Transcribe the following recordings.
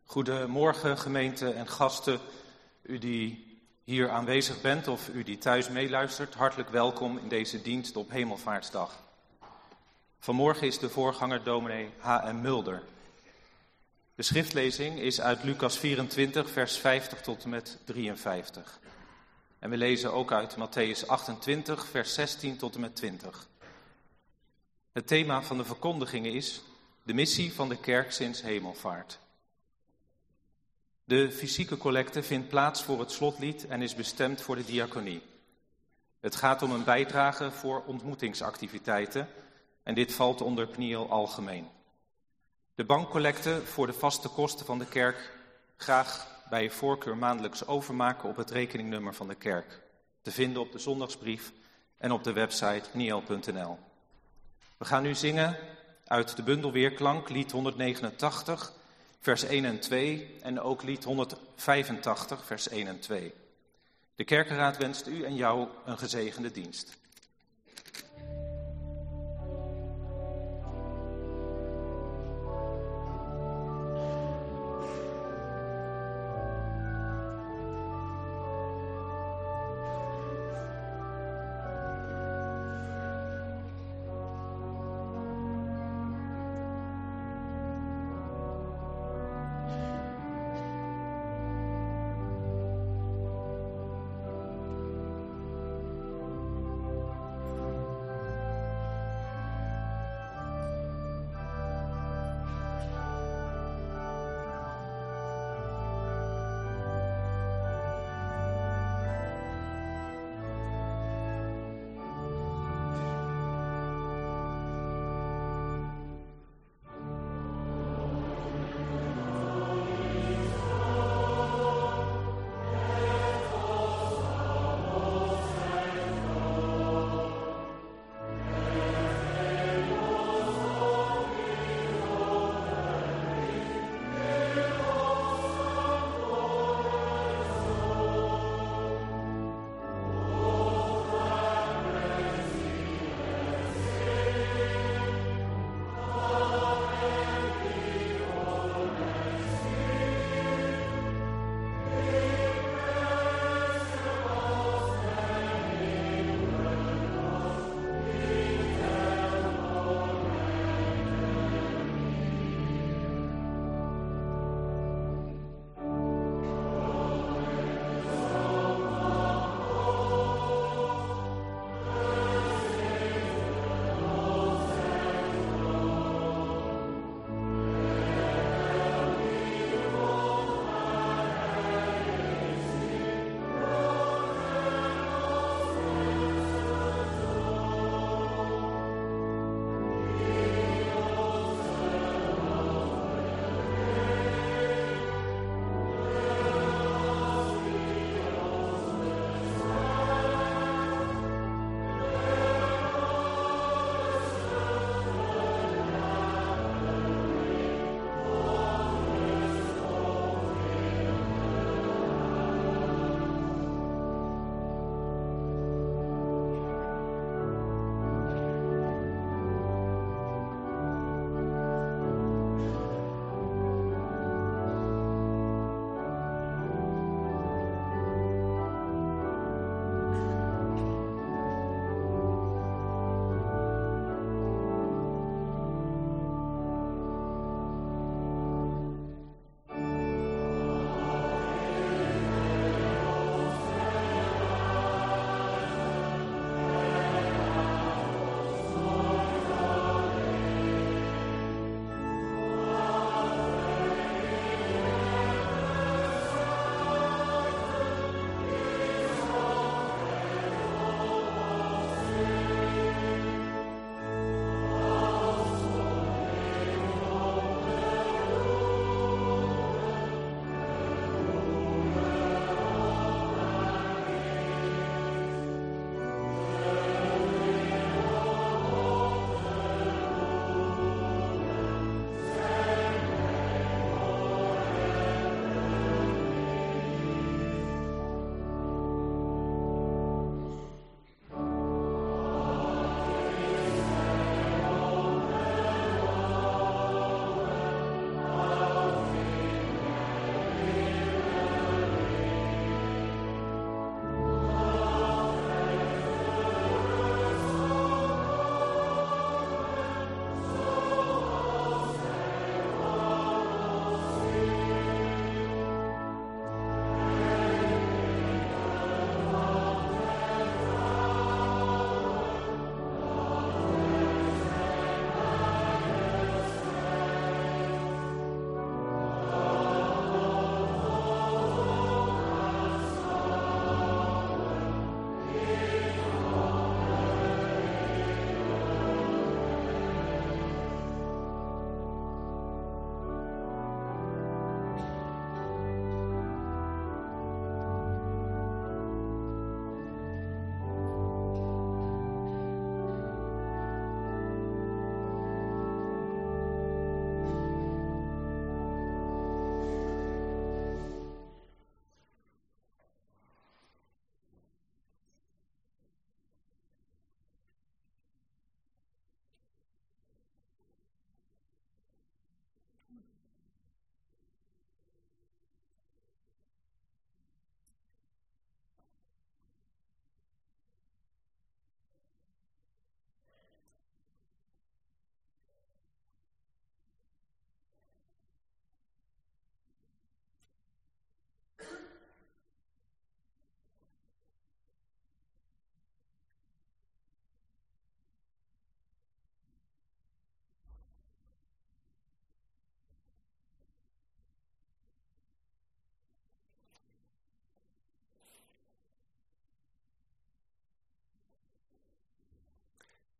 Goedemorgen gemeente en gasten, u die hier aanwezig bent of u die thuis meeluistert, hartelijk welkom in deze dienst op Hemelvaartsdag. Vanmorgen is de voorganger dominee H.M. Mulder. De schriftlezing is uit Lucas 24, vers 50 tot en met 53. En we lezen ook uit Matthäus 28, vers 16 tot en met 20. Het thema van de verkondiging is de missie van de kerk sinds hemelvaart. De fysieke collecte vindt plaats voor het slotlied en is bestemd voor de diaconie. Het gaat om een bijdrage voor ontmoetingsactiviteiten en dit valt onder Pniel algemeen. De bankcollecte voor de vaste kosten van de kerk graag bij voorkeur maandelijks overmaken op het rekeningnummer van de kerk. Te vinden op de zondagsbrief en op de website pniel.nl. We gaan nu zingen uit de bundel Weerklank, lied 189, vers 1 en 2 en ook lied 185, vers 1 en 2. De kerkenraad wenst u en jou een gezegende dienst.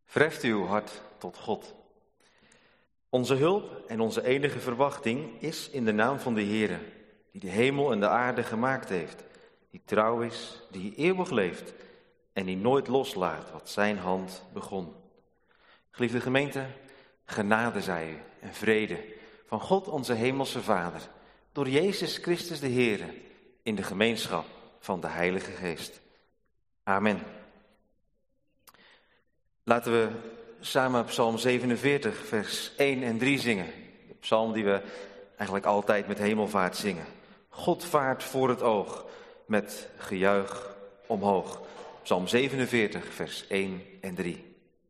Verheft uw hart tot God. Onze hulp en onze enige verwachting is in de naam van de Heere, die de hemel en de aarde gemaakt heeft, die trouw is, die eeuwig leeft en die nooit loslaat wat zijn hand begon. Geliefde gemeente, genade zij u en vrede van God onze hemelse Vader, door Jezus Christus de Heere, in de gemeenschap van de Heilige Geest. Amen. Laten we samen Psalm 47, vers 1 en 3 zingen. De psalm die we eigenlijk altijd met hemelvaart zingen. God vaart voor het oog, met gejuich omhoog. Psalm 47, vers 1 en 3.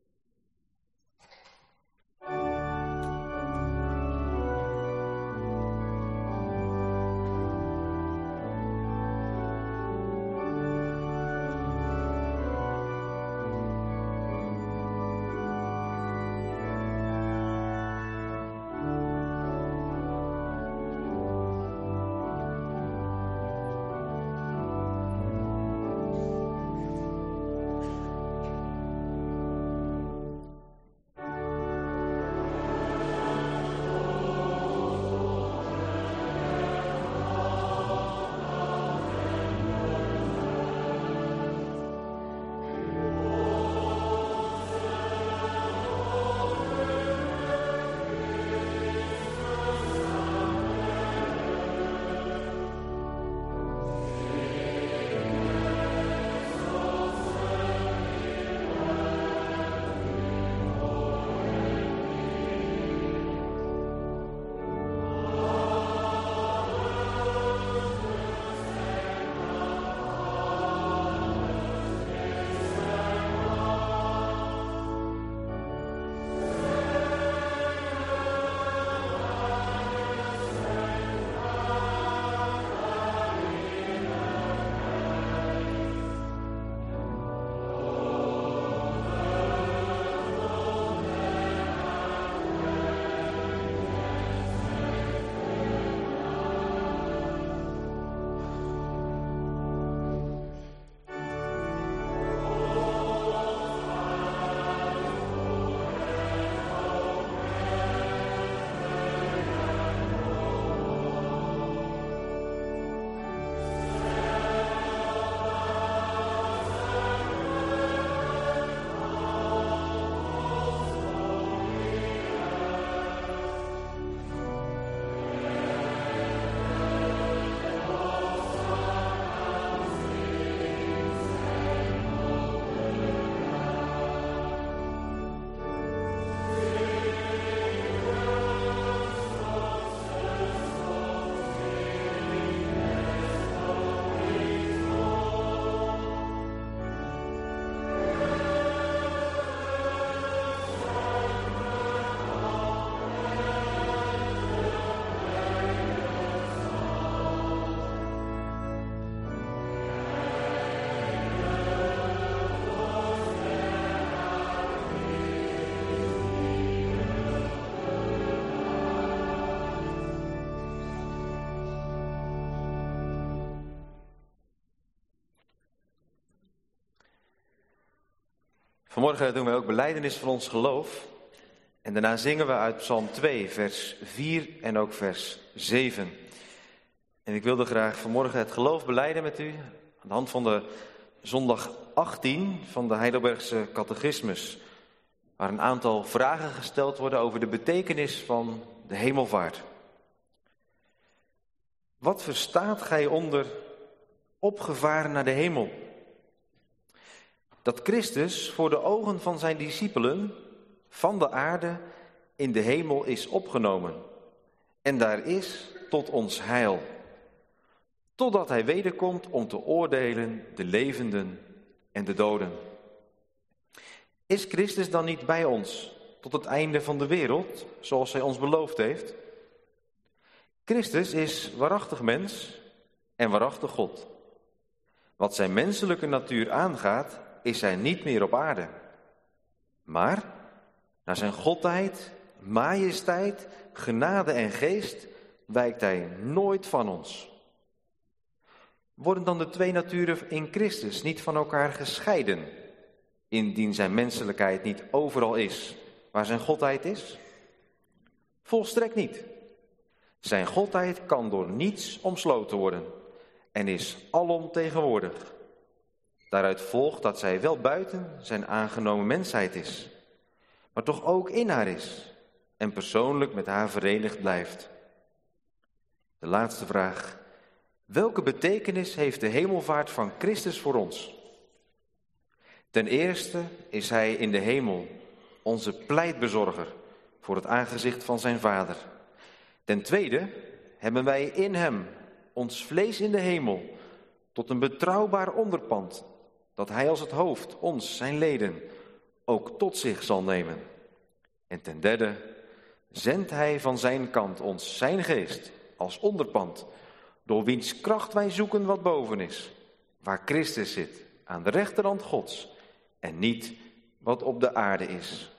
Vanmorgen doen wij ook belijdenis van ons geloof. En daarna zingen we uit Psalm 2, vers 4 en ook vers 7. En ik wilde graag vanmorgen het geloof belijden met u aan de hand van de zondag 18 van de Heidelbergse catechismus. Waar een aantal vragen gesteld worden over de betekenis van de hemelvaart. Wat verstaat gij onder opgevaren naar de hemel? Dat Christus voor de ogen van zijn discipelen van de aarde in de hemel is opgenomen. En daar is tot ons heil. Totdat hij wederkomt om te oordelen de levenden en de doden. Is Christus dan niet bij ons tot het einde van de wereld, zoals hij ons beloofd heeft? Christus is waarachtig mens en waarachtig God. Wat zijn menselijke natuur aangaat, is hij niet meer op aarde. Maar naar zijn godheid, majesteit, genade en geest wijkt hij nooit van ons. Worden dan de twee naturen in Christus niet van elkaar gescheiden? indien zijn menselijkheid niet overal is waar zijn godheid is? Volstrekt niet. Zijn godheid kan door niets omsloten worden en is alomtegenwoordig. Daaruit volgt dat zij wel buiten zijn aangenomen mensheid is, maar toch ook in haar is en persoonlijk met haar verenigd blijft. De laatste vraag. Welke betekenis heeft de hemelvaart van Christus voor ons? Ten eerste is hij in de hemel onze pleitbezorger voor het aangezicht van zijn Vader. Ten tweede hebben wij in hem ons vlees in de hemel tot een betrouwbaar onderpand, dat hij als het hoofd ons, zijn leden, ook tot zich zal nemen. En ten derde zendt hij van zijn kant ons zijn geest als onderpand, door wiens kracht wij zoeken wat boven is, waar Christus zit, aan de rechterhand Gods, en niet wat op de aarde is.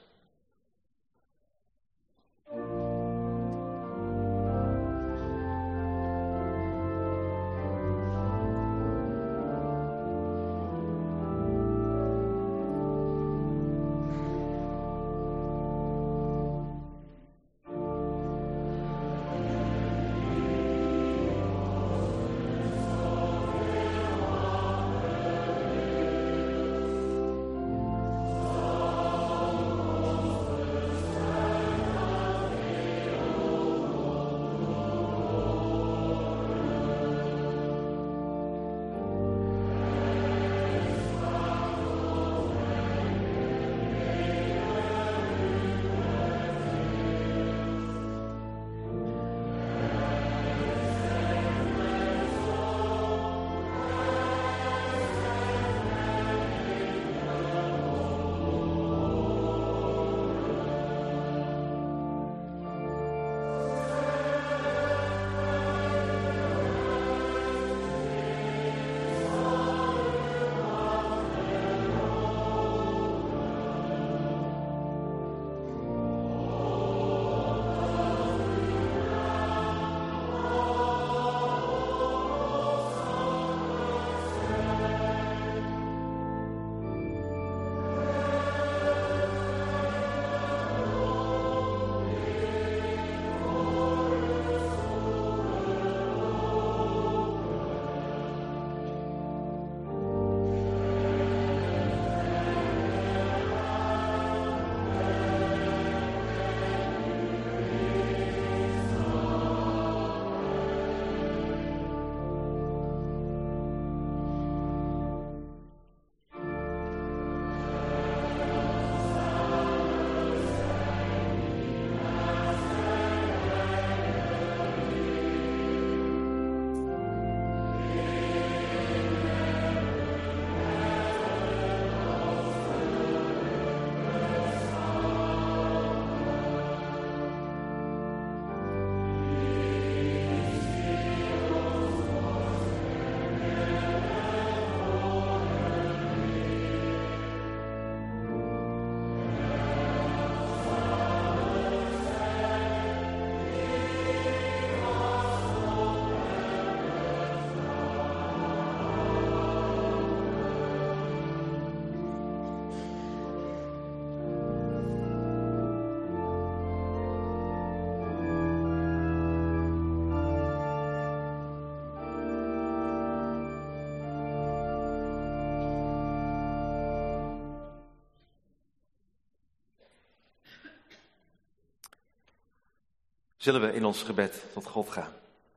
Zullen we in ons gebed tot God gaan?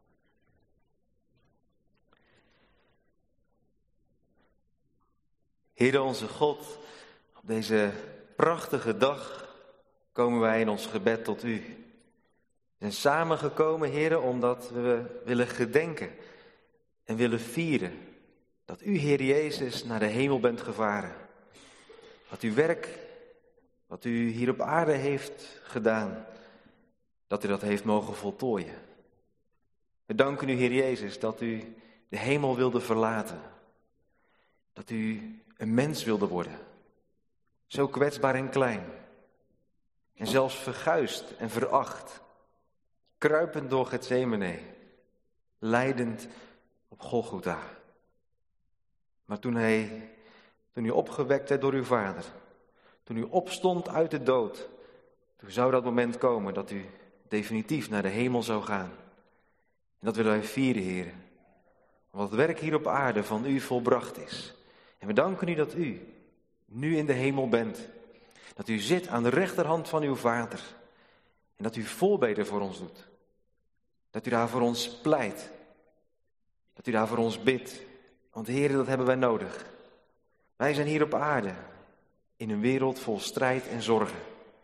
Heere onze God, op deze prachtige dag komen wij in ons gebed tot U. We zijn samengekomen, Heere, omdat we willen gedenken en willen vieren dat U, Heer Jezus, naar de hemel bent gevaren. Dat uw werk, wat U hier op aarde heeft gedaan, dat U dat heeft mogen voltooien. We danken U, Heer Jezus, dat U de hemel wilde verlaten. Dat U een mens wilde worden. Zo kwetsbaar en klein. En zelfs verguisd en veracht. Kruipend door Getsemane. Lijdend op Golgotha. Maar toen Hij Toen u opgewekt werd door uw Vader. Toen u opstond uit de dood. Toen zou dat moment komen dat u definitief naar de hemel zou gaan. En dat willen wij vieren, Heer. Want het werk hier op aarde van u volbracht is. En we danken u dat u nu in de hemel bent. Dat u zit aan de rechterhand van uw Vader. En dat u voorbeden voor ons doet. Dat u daar voor ons pleit. Dat u daar voor ons bidt. Want Heer, dat hebben wij nodig. Wij zijn hier op aarde. In een wereld vol strijd en zorgen.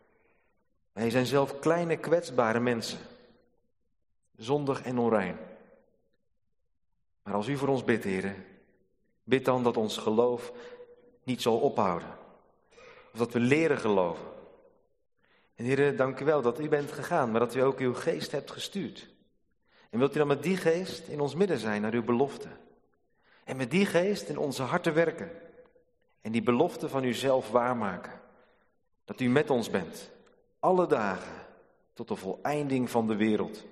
Wij zijn zelf kleine kwetsbare mensen. Zondig en onrein. Maar als u voor ons bidt, Heer, bid dan dat ons geloof niet zal ophouden. Of dat we leren geloven. En Heer, dank u wel dat u bent gegaan, maar dat u ook uw geest hebt gestuurd. En wilt u dan met die geest in ons midden zijn naar uw belofte. En met die geest in onze harten werken. En die belofte van uzelf waarmaken. Dat u met ons bent. Alle dagen tot de voleinding van de wereld.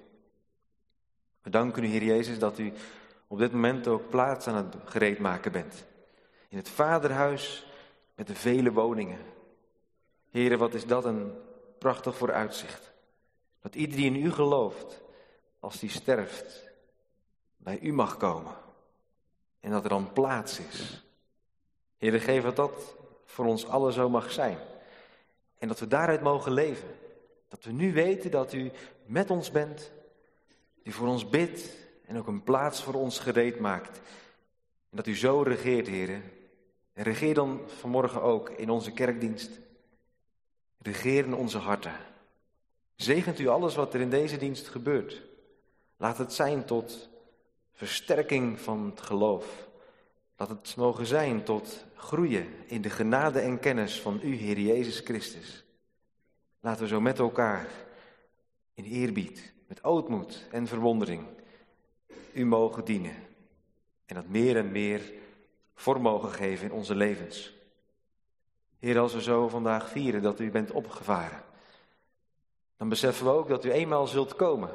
We danken u, Heer Jezus, dat u op dit moment ook plaats aan het gereedmaken bent. In het Vaderhuis met de vele woningen. Heere, wat is dat een prachtig vooruitzicht. Dat ieder die in u gelooft, als die sterft, bij u mag komen. En dat er dan plaats is. Heere, geef dat voor ons allen zo mag zijn. En dat we daaruit mogen leven. Dat we nu weten dat u met ons bent, die voor ons bidt en ook een plaats voor ons gereed maakt. En dat u zo regeert, Heere. En regeer dan vanmorgen ook in onze kerkdienst. Regeer in onze harten. Zegent u alles wat er in deze dienst gebeurt. Laat het zijn tot versterking van het geloof. Laat het mogen zijn tot groeien in de genade en kennis van u, Heer Jezus Christus. Laten we zo met elkaar in eerbied, met ootmoed en verwondering u mogen dienen. En dat meer en meer vorm mogen geven in onze levens. Heer, als we zo vandaag vieren dat u bent opgevaren, dan beseffen we ook dat u eenmaal zult komen.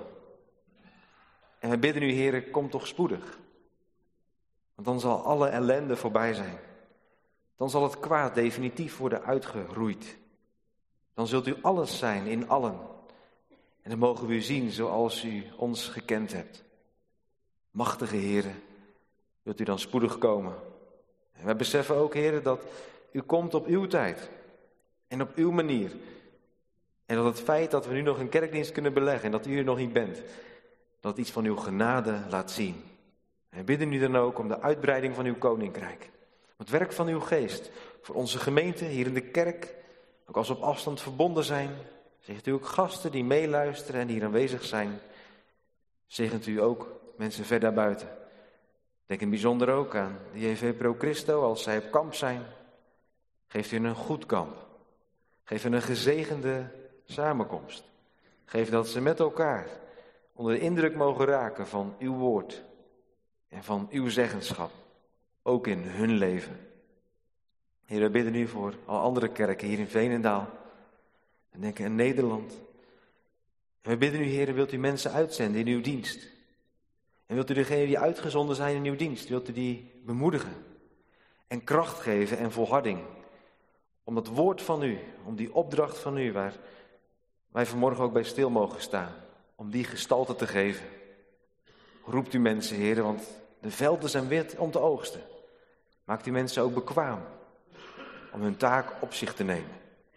En we bidden u, Heer, kom toch spoedig. Want dan zal alle ellende voorbij zijn. Dan zal het kwaad definitief worden uitgeroeid. Dan zult u alles zijn in allen. En dan mogen we u zien zoals u ons gekend hebt. Machtige Heer, wilt u dan spoedig komen. En wij beseffen ook, Heer, dat u komt op uw tijd. En op uw manier. En dat het feit dat we nu nog een kerkdienst kunnen beleggen en dat u er nog niet bent, dat iets van uw genade laat zien. En we bidden u dan ook om de uitbreiding van uw koninkrijk. Om het werk van uw geest voor onze gemeente hier in de kerk. Ook als we op afstand verbonden zijn. Zegent u ook gasten die meeluisteren en hier aanwezig zijn. Zegent u ook mensen ver daarbuiten. Denk in het bijzonder ook aan de JV Pro Christo als zij op kamp zijn. Geeft u een goed kamp. Geef hen een gezegende samenkomst. Geef dat ze met elkaar onder de indruk mogen raken van uw woord. En van uw zeggenschap. Ook in hun leven. Heer, we bidden u voor al andere kerken hier in Veenendaal. En denken in Nederland. En we bidden u, Heer, wilt u mensen uitzenden in uw dienst. En wilt u degenen die uitgezonden zijn in uw dienst, wilt u die bemoedigen. En kracht geven en volharding. Om dat woord van u, om die opdracht van u, waar wij vanmorgen ook bij stil mogen staan. Om die gestalte te geven. Roept u mensen, Heer, want de velden zijn wit om te oogsten. Maakt u mensen ook bekwaam om hun taak op zich te nemen.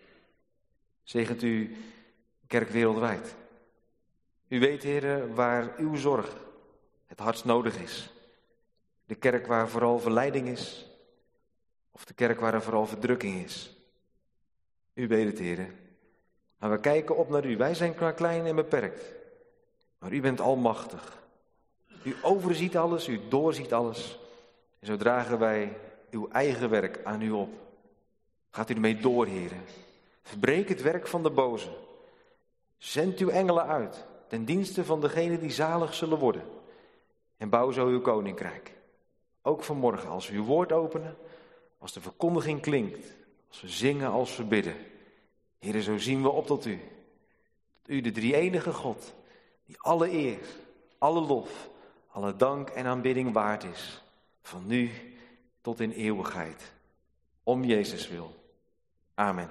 Zegent u kerk wereldwijd. U weet, Heer, waar uw zorg het hardst nodig is. De kerk waar vooral verleiding is. Of de kerk waar er vooral verdrukking is. U weet het, Heer. Maar we kijken op naar u. Wij zijn maar klein en beperkt. Maar u bent almachtig. U overziet alles, u doorziet alles. En zo dragen wij uw eigen werk aan u op. Gaat u ermee door, Heer. Verbreek het werk van de boze. Zend uw engelen uit, ten dienste van degenen die zalig zullen worden. En bouw zo uw koninkrijk. Ook vanmorgen, als we uw woord openen, als de verkondiging klinkt, als we zingen, als we bidden. Heer, zo zien we op tot u. Tot u, de drie-enige God, die alle eer, alle lof, alle dank en aanbidding waard is. Van nu tot in eeuwigheid. Om Jezus wil. Amen.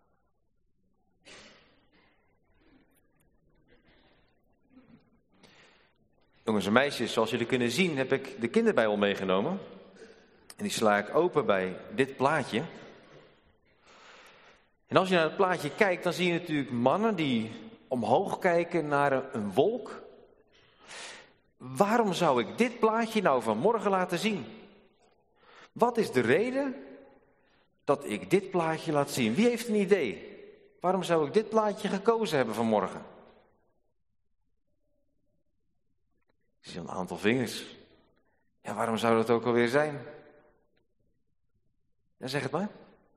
Jongens en meisjes, zoals jullie kunnen zien heb ik de kinderbijbel meegenomen. En die sla ik open bij dit plaatje. En als je naar het plaatje kijkt, dan zie je natuurlijk mannen die omhoog kijken naar een wolk. Waarom zou ik dit plaatje nou vanmorgen laten zien? Wat is de reden dat ik dit plaatje laat zien? Wie heeft een idee? Waarom zou ik dit plaatje gekozen hebben vanmorgen? Ik zie een aantal vingers. Ja, waarom zou dat ook alweer zijn? Ja, zeg het maar.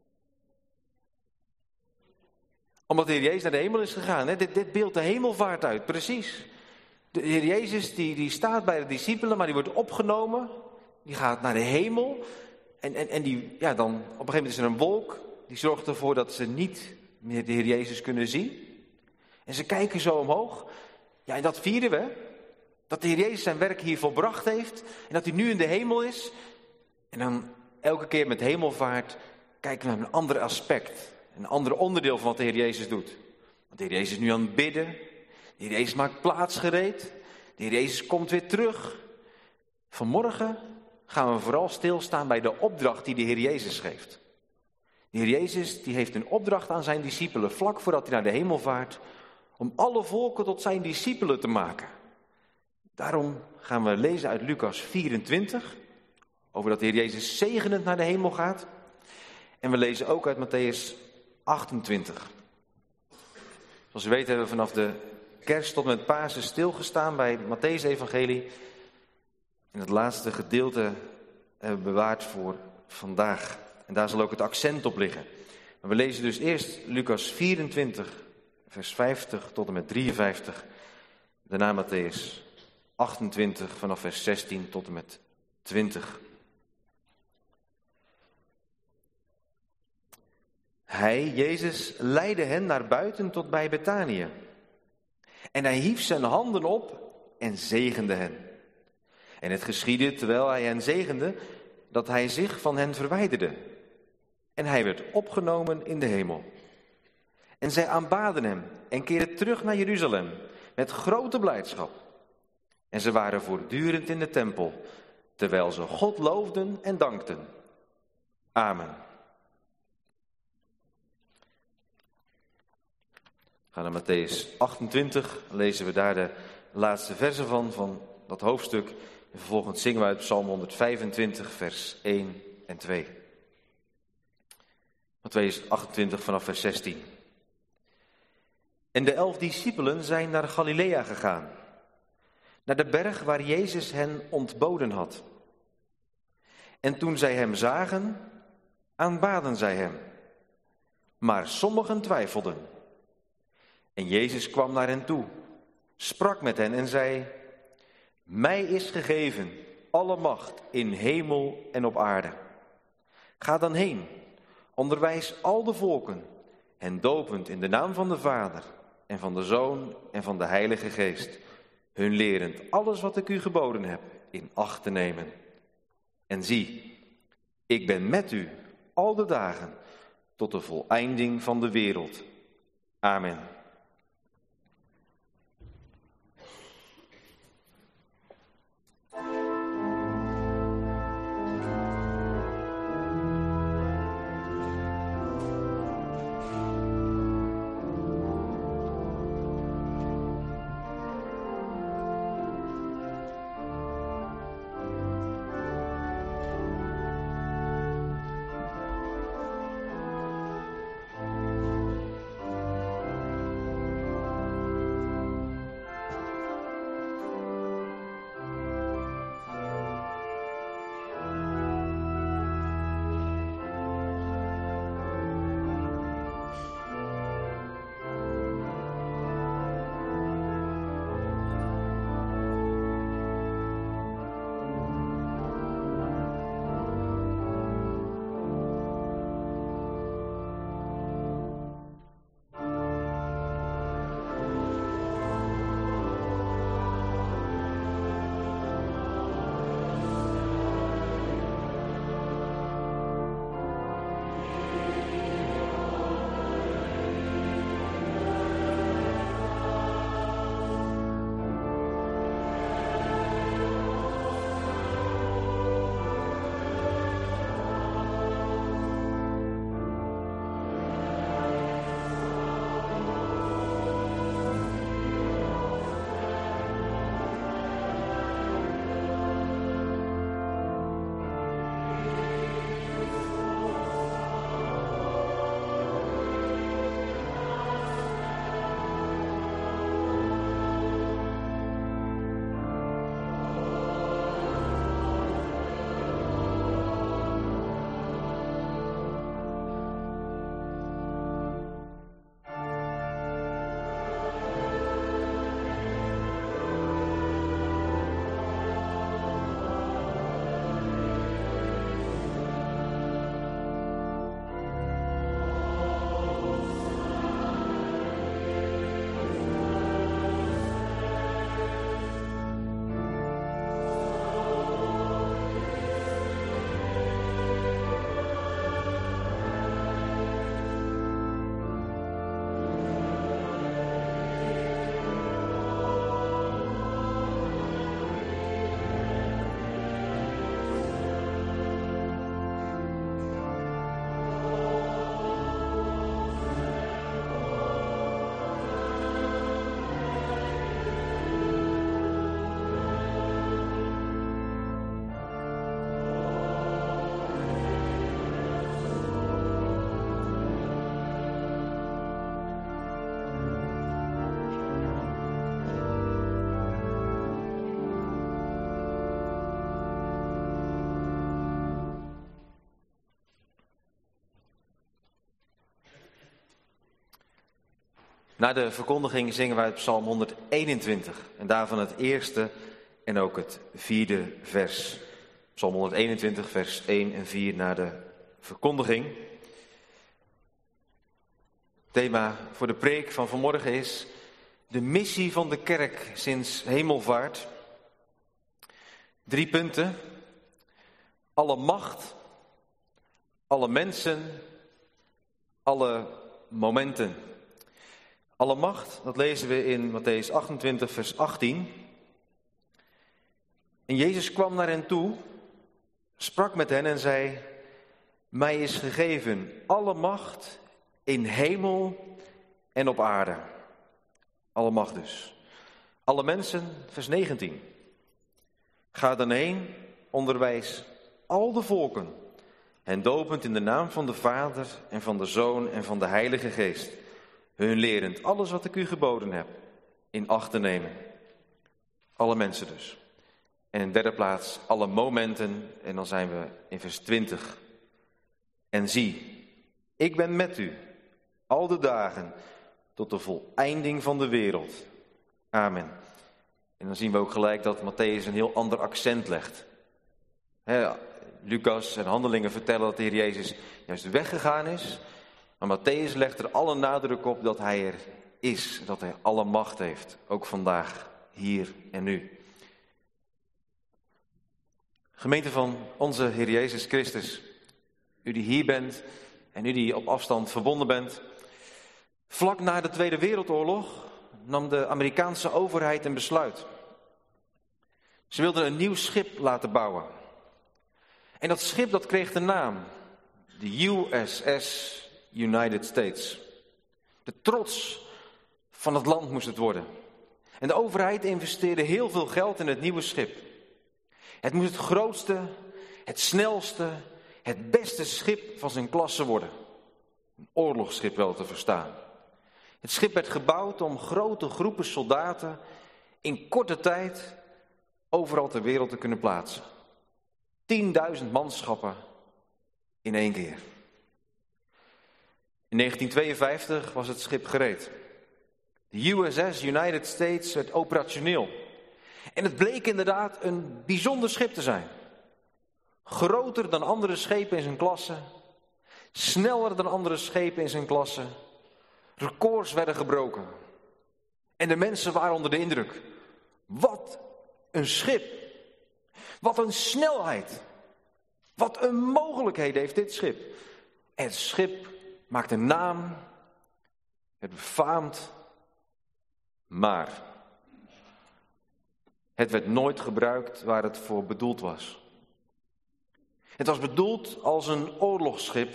Omdat de Heer Jezus naar de hemel is gegaan. Hè? Dit beeldt de hemelvaart uit, precies. De Heer Jezus die staat bij de discipelen, maar die wordt opgenomen. Die gaat naar de hemel. En die, ja, dan, op een gegeven moment is er een wolk. Die zorgt ervoor dat ze niet meer de Heer Jezus kunnen zien. En ze kijken zo omhoog. Ja, en dat vieren we. Dat de Heer Jezus zijn werk hier volbracht heeft. En dat hij nu in de hemel is. En dan elke keer met hemelvaart kijken we naar een ander aspect. Een ander onderdeel van wat de Heer Jezus doet. Want de Heer Jezus is nu aan het bidden. De Heer Jezus maakt plaats gereed. De Heer Jezus komt weer terug. Vanmorgen gaan we vooral stilstaan bij de opdracht die de Heer Jezus geeft. De Heer Jezus die heeft een opdracht aan zijn discipelen vlak voordat hij naar de hemel vaart. Om alle volken tot zijn discipelen te maken. Daarom gaan we lezen uit Lucas 24. Over dat de Heer Jezus zegenend naar de hemel gaat. En we lezen ook uit Matthäus 28. Zoals u weet hebben we vanaf de kerst tot met Pasen stilgestaan bij het Matthäus-evangelie. En het laatste gedeelte hebben we bewaard voor vandaag. En daar zal ook het accent op liggen. Maar we lezen dus eerst Lucas 24, vers 50 tot en met 53. Daarna Matthäus 28 vanaf vers 16 tot en met 20. Hij, Jezus, leidde hen naar buiten tot bij Betanië. En hij hief zijn handen op en zegende hen. En het geschiedde, terwijl hij hen zegende, dat hij zich van hen verwijderde. En hij werd opgenomen in de hemel. En zij aanbaden hem en keerden terug naar Jeruzalem met grote blijdschap. En ze waren voortdurend in de tempel, terwijl ze God loofden en dankten. Amen. We gaan naar Matthäus 28, lezen we daar de laatste versen van dat hoofdstuk. En vervolgens zingen we uit Psalm 125, vers 1 en 2. Matthäus 28 vanaf vers 16. En de 11 discipelen zijn naar Galilea gegaan, naar de berg waar Jezus hen ontboden had. En toen zij hem zagen, aanbaden zij hem. Maar sommigen twijfelden. En Jezus kwam naar hen toe, sprak met hen en zei: Mij is gegeven alle macht in hemel en op aarde. Ga dan heen, onderwijs al de volken, hen dopend in de naam van de Vader en van de Zoon en van de Heilige Geest, hun lerend alles wat ik u geboden heb in acht te nemen. En zie, ik ben met u al de dagen tot de voleinding van de wereld. Amen. Na de verkondiging zingen wij Psalm 121 en daarvan het eerste en ook het vierde vers. Psalm 121, vers 1 en 4 na de verkondiging. Het thema voor de preek van vanmorgen is de missie van de kerk sinds hemelvaart. 3 punten. Alle macht, alle mensen, alle momenten. Alle macht, dat lezen we in Mattheüs 28, vers 18. En Jezus kwam naar hen toe, sprak met hen en zei: mij is gegeven alle macht in hemel en op aarde. Alle macht dus. Alle mensen, vers 19. Ga dan heen, onderwijs al de volken, hen dopend in de naam van de Vader en van de Zoon en van de Heilige Geest, hun lerend alles wat ik u geboden heb in acht te nemen. Alle mensen dus. En in derde plaats alle momenten, en dan zijn we in vers 20. En zie, ik ben met u al de dagen tot de voleinding van de wereld. Amen. En dan zien we ook gelijk dat Mattheüs een heel ander accent legt. Lucas en Handelingen vertellen dat de Heer Jezus juist weggegaan is. Maar Mattheüs legt er alle nadruk op dat hij er is. Dat hij alle macht heeft. Ook vandaag, hier en nu. Gemeente van onze Heer Jezus Christus. U die hier bent en u die op afstand verbonden bent. Vlak na de Tweede Wereldoorlog nam de Amerikaanse overheid een besluit. Ze wilden een nieuw schip laten bouwen. En dat schip dat kreeg de naam, de USS United States. De trots van het land moest het worden. En de overheid investeerde heel veel geld in het nieuwe schip. Het moest het grootste, het snelste, het beste schip van zijn klasse worden. Een oorlogsschip wel te verstaan. Het schip werd gebouwd om grote groepen soldaten in korte tijd overal ter wereld te kunnen plaatsen. 10.000 manschappen in 1 keer. In 1952 was het schip gereed. De USS United States werd operationeel. En het bleek inderdaad een bijzonder schip te zijn. Groter dan andere schepen in zijn klasse. Sneller dan andere schepen in zijn klasse. Records werden gebroken. En de mensen waren onder de indruk. Wat een schip. Wat een snelheid. Wat een mogelijkheden heeft dit schip. En het schip maakt een naam. Het befaamd. Maar het werd nooit gebruikt waar het voor bedoeld was. Het was bedoeld als een oorlogsschip.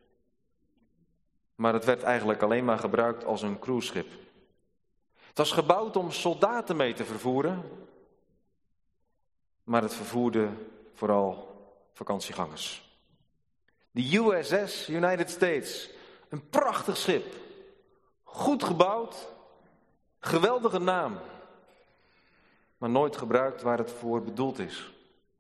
Maar het werd eigenlijk alleen maar gebruikt als een cruiseschip. Het was gebouwd om soldaten mee te vervoeren. Maar het vervoerde vooral vakantiegangers. De USS United States. Een prachtig schip. Goed gebouwd. Geweldige naam. Maar nooit gebruikt waar het voor bedoeld is.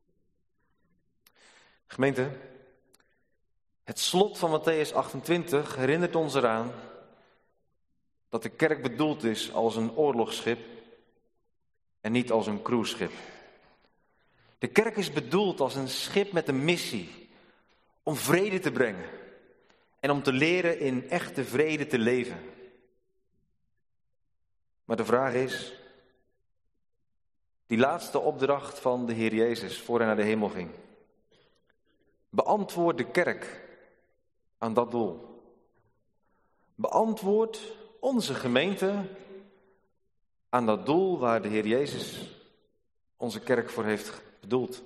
Gemeente, het slot van Mattheüs 28 herinnert ons eraan dat de kerk bedoeld is als een oorlogsschip en niet als een cruiseschip. De kerk is bedoeld als een schip met een missie om vrede te brengen en om te leren in echte vrede te leven. Maar de vraag is, die laatste opdracht van de Heer Jezus voor hij naar de hemel ging. Beantwoord de kerk aan dat doel. Beantwoord onze gemeente aan dat doel waar de Heer Jezus onze kerk voor heeft bedoeld.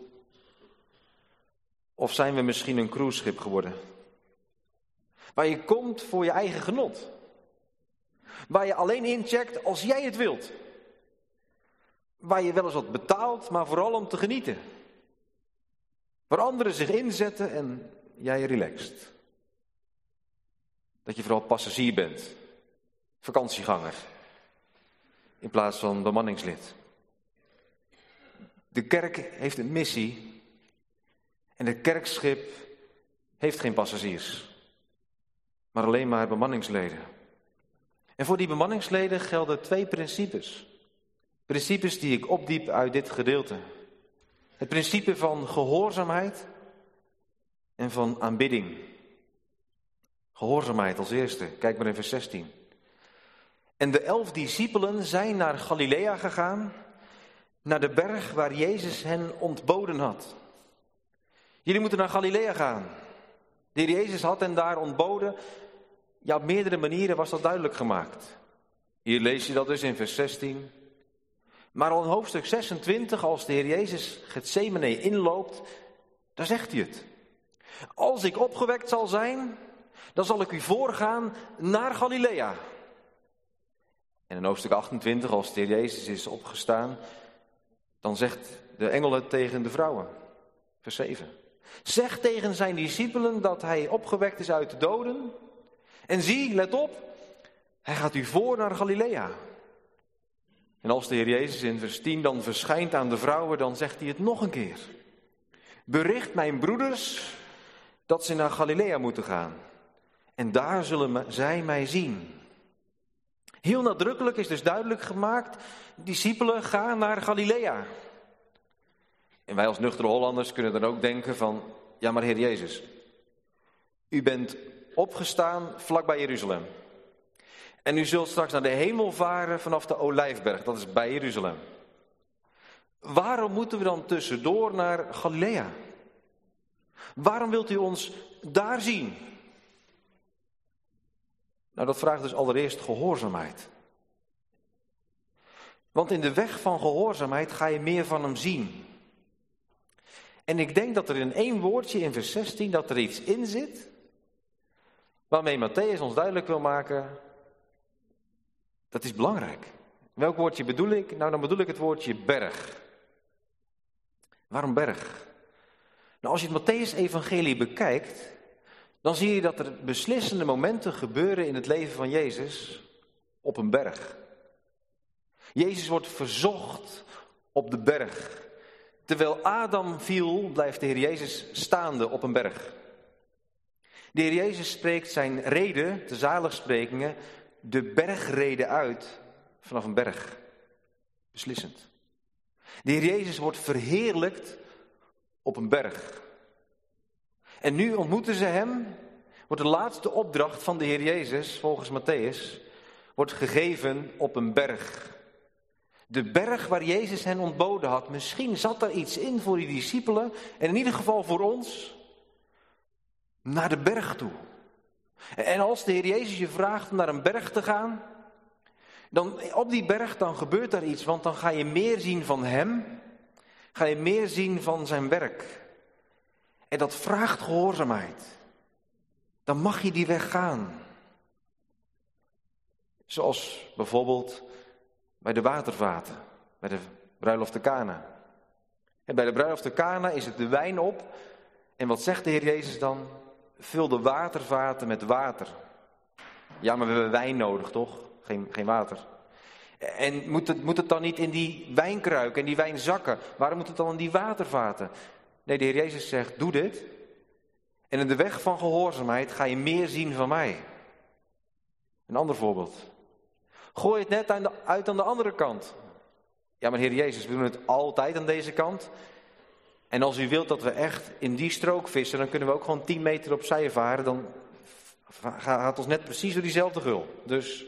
Of zijn we misschien een cruiseschip geworden? Waar je komt voor je eigen genot. Waar je alleen incheckt als jij het wilt. Waar je wel eens wat betaalt, maar vooral om te genieten. Waar anderen zich inzetten en jij relaxt. Dat je vooral passagier bent. Vakantieganger. In plaats van bemanningslid. De kerk heeft een missie. En het kerkschip heeft geen passagiers. Maar alleen maar bemanningsleden. En voor die bemanningsleden gelden 2 principes. Principes die ik opdiep uit dit gedeelte. Het principe van gehoorzaamheid en van aanbidding. Gehoorzaamheid als eerste. Kijk maar in vers 16. En de 11 discipelen zijn naar Galilea gegaan, naar de berg waar Jezus hen ontboden had. Jullie moeten naar Galilea gaan. De Heer Jezus had hen daar ontboden. Ja, op meerdere manieren was dat duidelijk gemaakt. Hier lees je dat dus in vers 16. Maar al in hoofdstuk 26, als de Heer Jezus Getsemane inloopt, daar zegt hij het. Als ik opgewekt zal zijn, dan zal ik u voorgaan naar Galilea. En in hoofdstuk 28, als de Heer Jezus is opgestaan, dan zegt de engel het tegen de vrouwen. Vers 7. Zeg tegen zijn discipelen dat hij opgewekt is uit de doden. En zie, let op, hij gaat u voor naar Galilea. En als de Heer Jezus in vers 10 dan verschijnt aan de vrouwen, dan zegt hij het nog een keer. Bericht mijn broeders dat ze naar Galilea moeten gaan. En daar zullen zij mij zien. Heel nadrukkelijk is dus duidelijk gemaakt, discipelen gaan naar Galilea. En wij als nuchtere Hollanders kunnen dan ook denken van, ja maar Heer Jezus, u bent opgestaan vlakbij Jeruzalem. En u zult straks naar de hemel varen vanaf de Olijfberg, dat is bij Jeruzalem. Waarom moeten we dan tussendoor naar Galilea? Waarom wilt u ons daar zien? Nou, dat vraagt dus allereerst gehoorzaamheid. Want in de weg van gehoorzaamheid ga je meer van hem zien. En ik denk dat er in 1 woordje in vers 16 dat er iets in zit, waarmee Mattheüs ons duidelijk wil maken, dat is belangrijk. Welk woordje bedoel ik? Nou, dan bedoel ik het woordje berg. Waarom berg? Nou, als je het Mattheüs-evangelie bekijkt, dan zie je dat er beslissende momenten gebeuren in het leven van Jezus op een berg. Jezus wordt verzocht op de berg. Terwijl Adam viel, blijft de Heer Jezus staande op een berg. De Heer Jezus spreekt zijn rede, de zaligsprekingen, de bergrede uit vanaf een berg. Beslissend. De Heer Jezus wordt verheerlijkt op een berg. En nu ontmoeten ze hem, wordt de laatste opdracht van de Heer Jezus, volgens Mattheüs, wordt gegeven op een berg. De berg waar Jezus hen ontboden had. Misschien zat daar iets in voor die discipelen, en in ieder geval voor ons, naar de berg toe. En als de Heer Jezus je vraagt om naar een berg te gaan, dan op die berg dan gebeurt daar iets, want dan ga je meer zien van hem, ga je meer zien van zijn werk. En dat vraagt gehoorzaamheid. Dan mag je die weg gaan. Zoals bijvoorbeeld bij de watervaten, bij de bruiloft te Kana. En bij de bruiloft te Kana is het de wijn op. En wat zegt de Heer Jezus dan? Vul de watervaten met water. Ja, maar we hebben wijn nodig, toch? Geen water. En moet het dan niet in die wijnkruik en die wijnzakken? Waarom moet het dan in die watervaten? Nee, de Heer Jezus zegt, doe dit. En in de weg van gehoorzaamheid ga je meer zien van mij. Een ander voorbeeld. Gooi het net uit aan de andere kant. Ja, maar Heer Jezus, we doen het altijd aan deze kant. En als u wilt dat we echt in die strook vissen, dan kunnen we ook gewoon 10 meter opzij varen. Dan gaat ons net precies door diezelfde gul. Dus,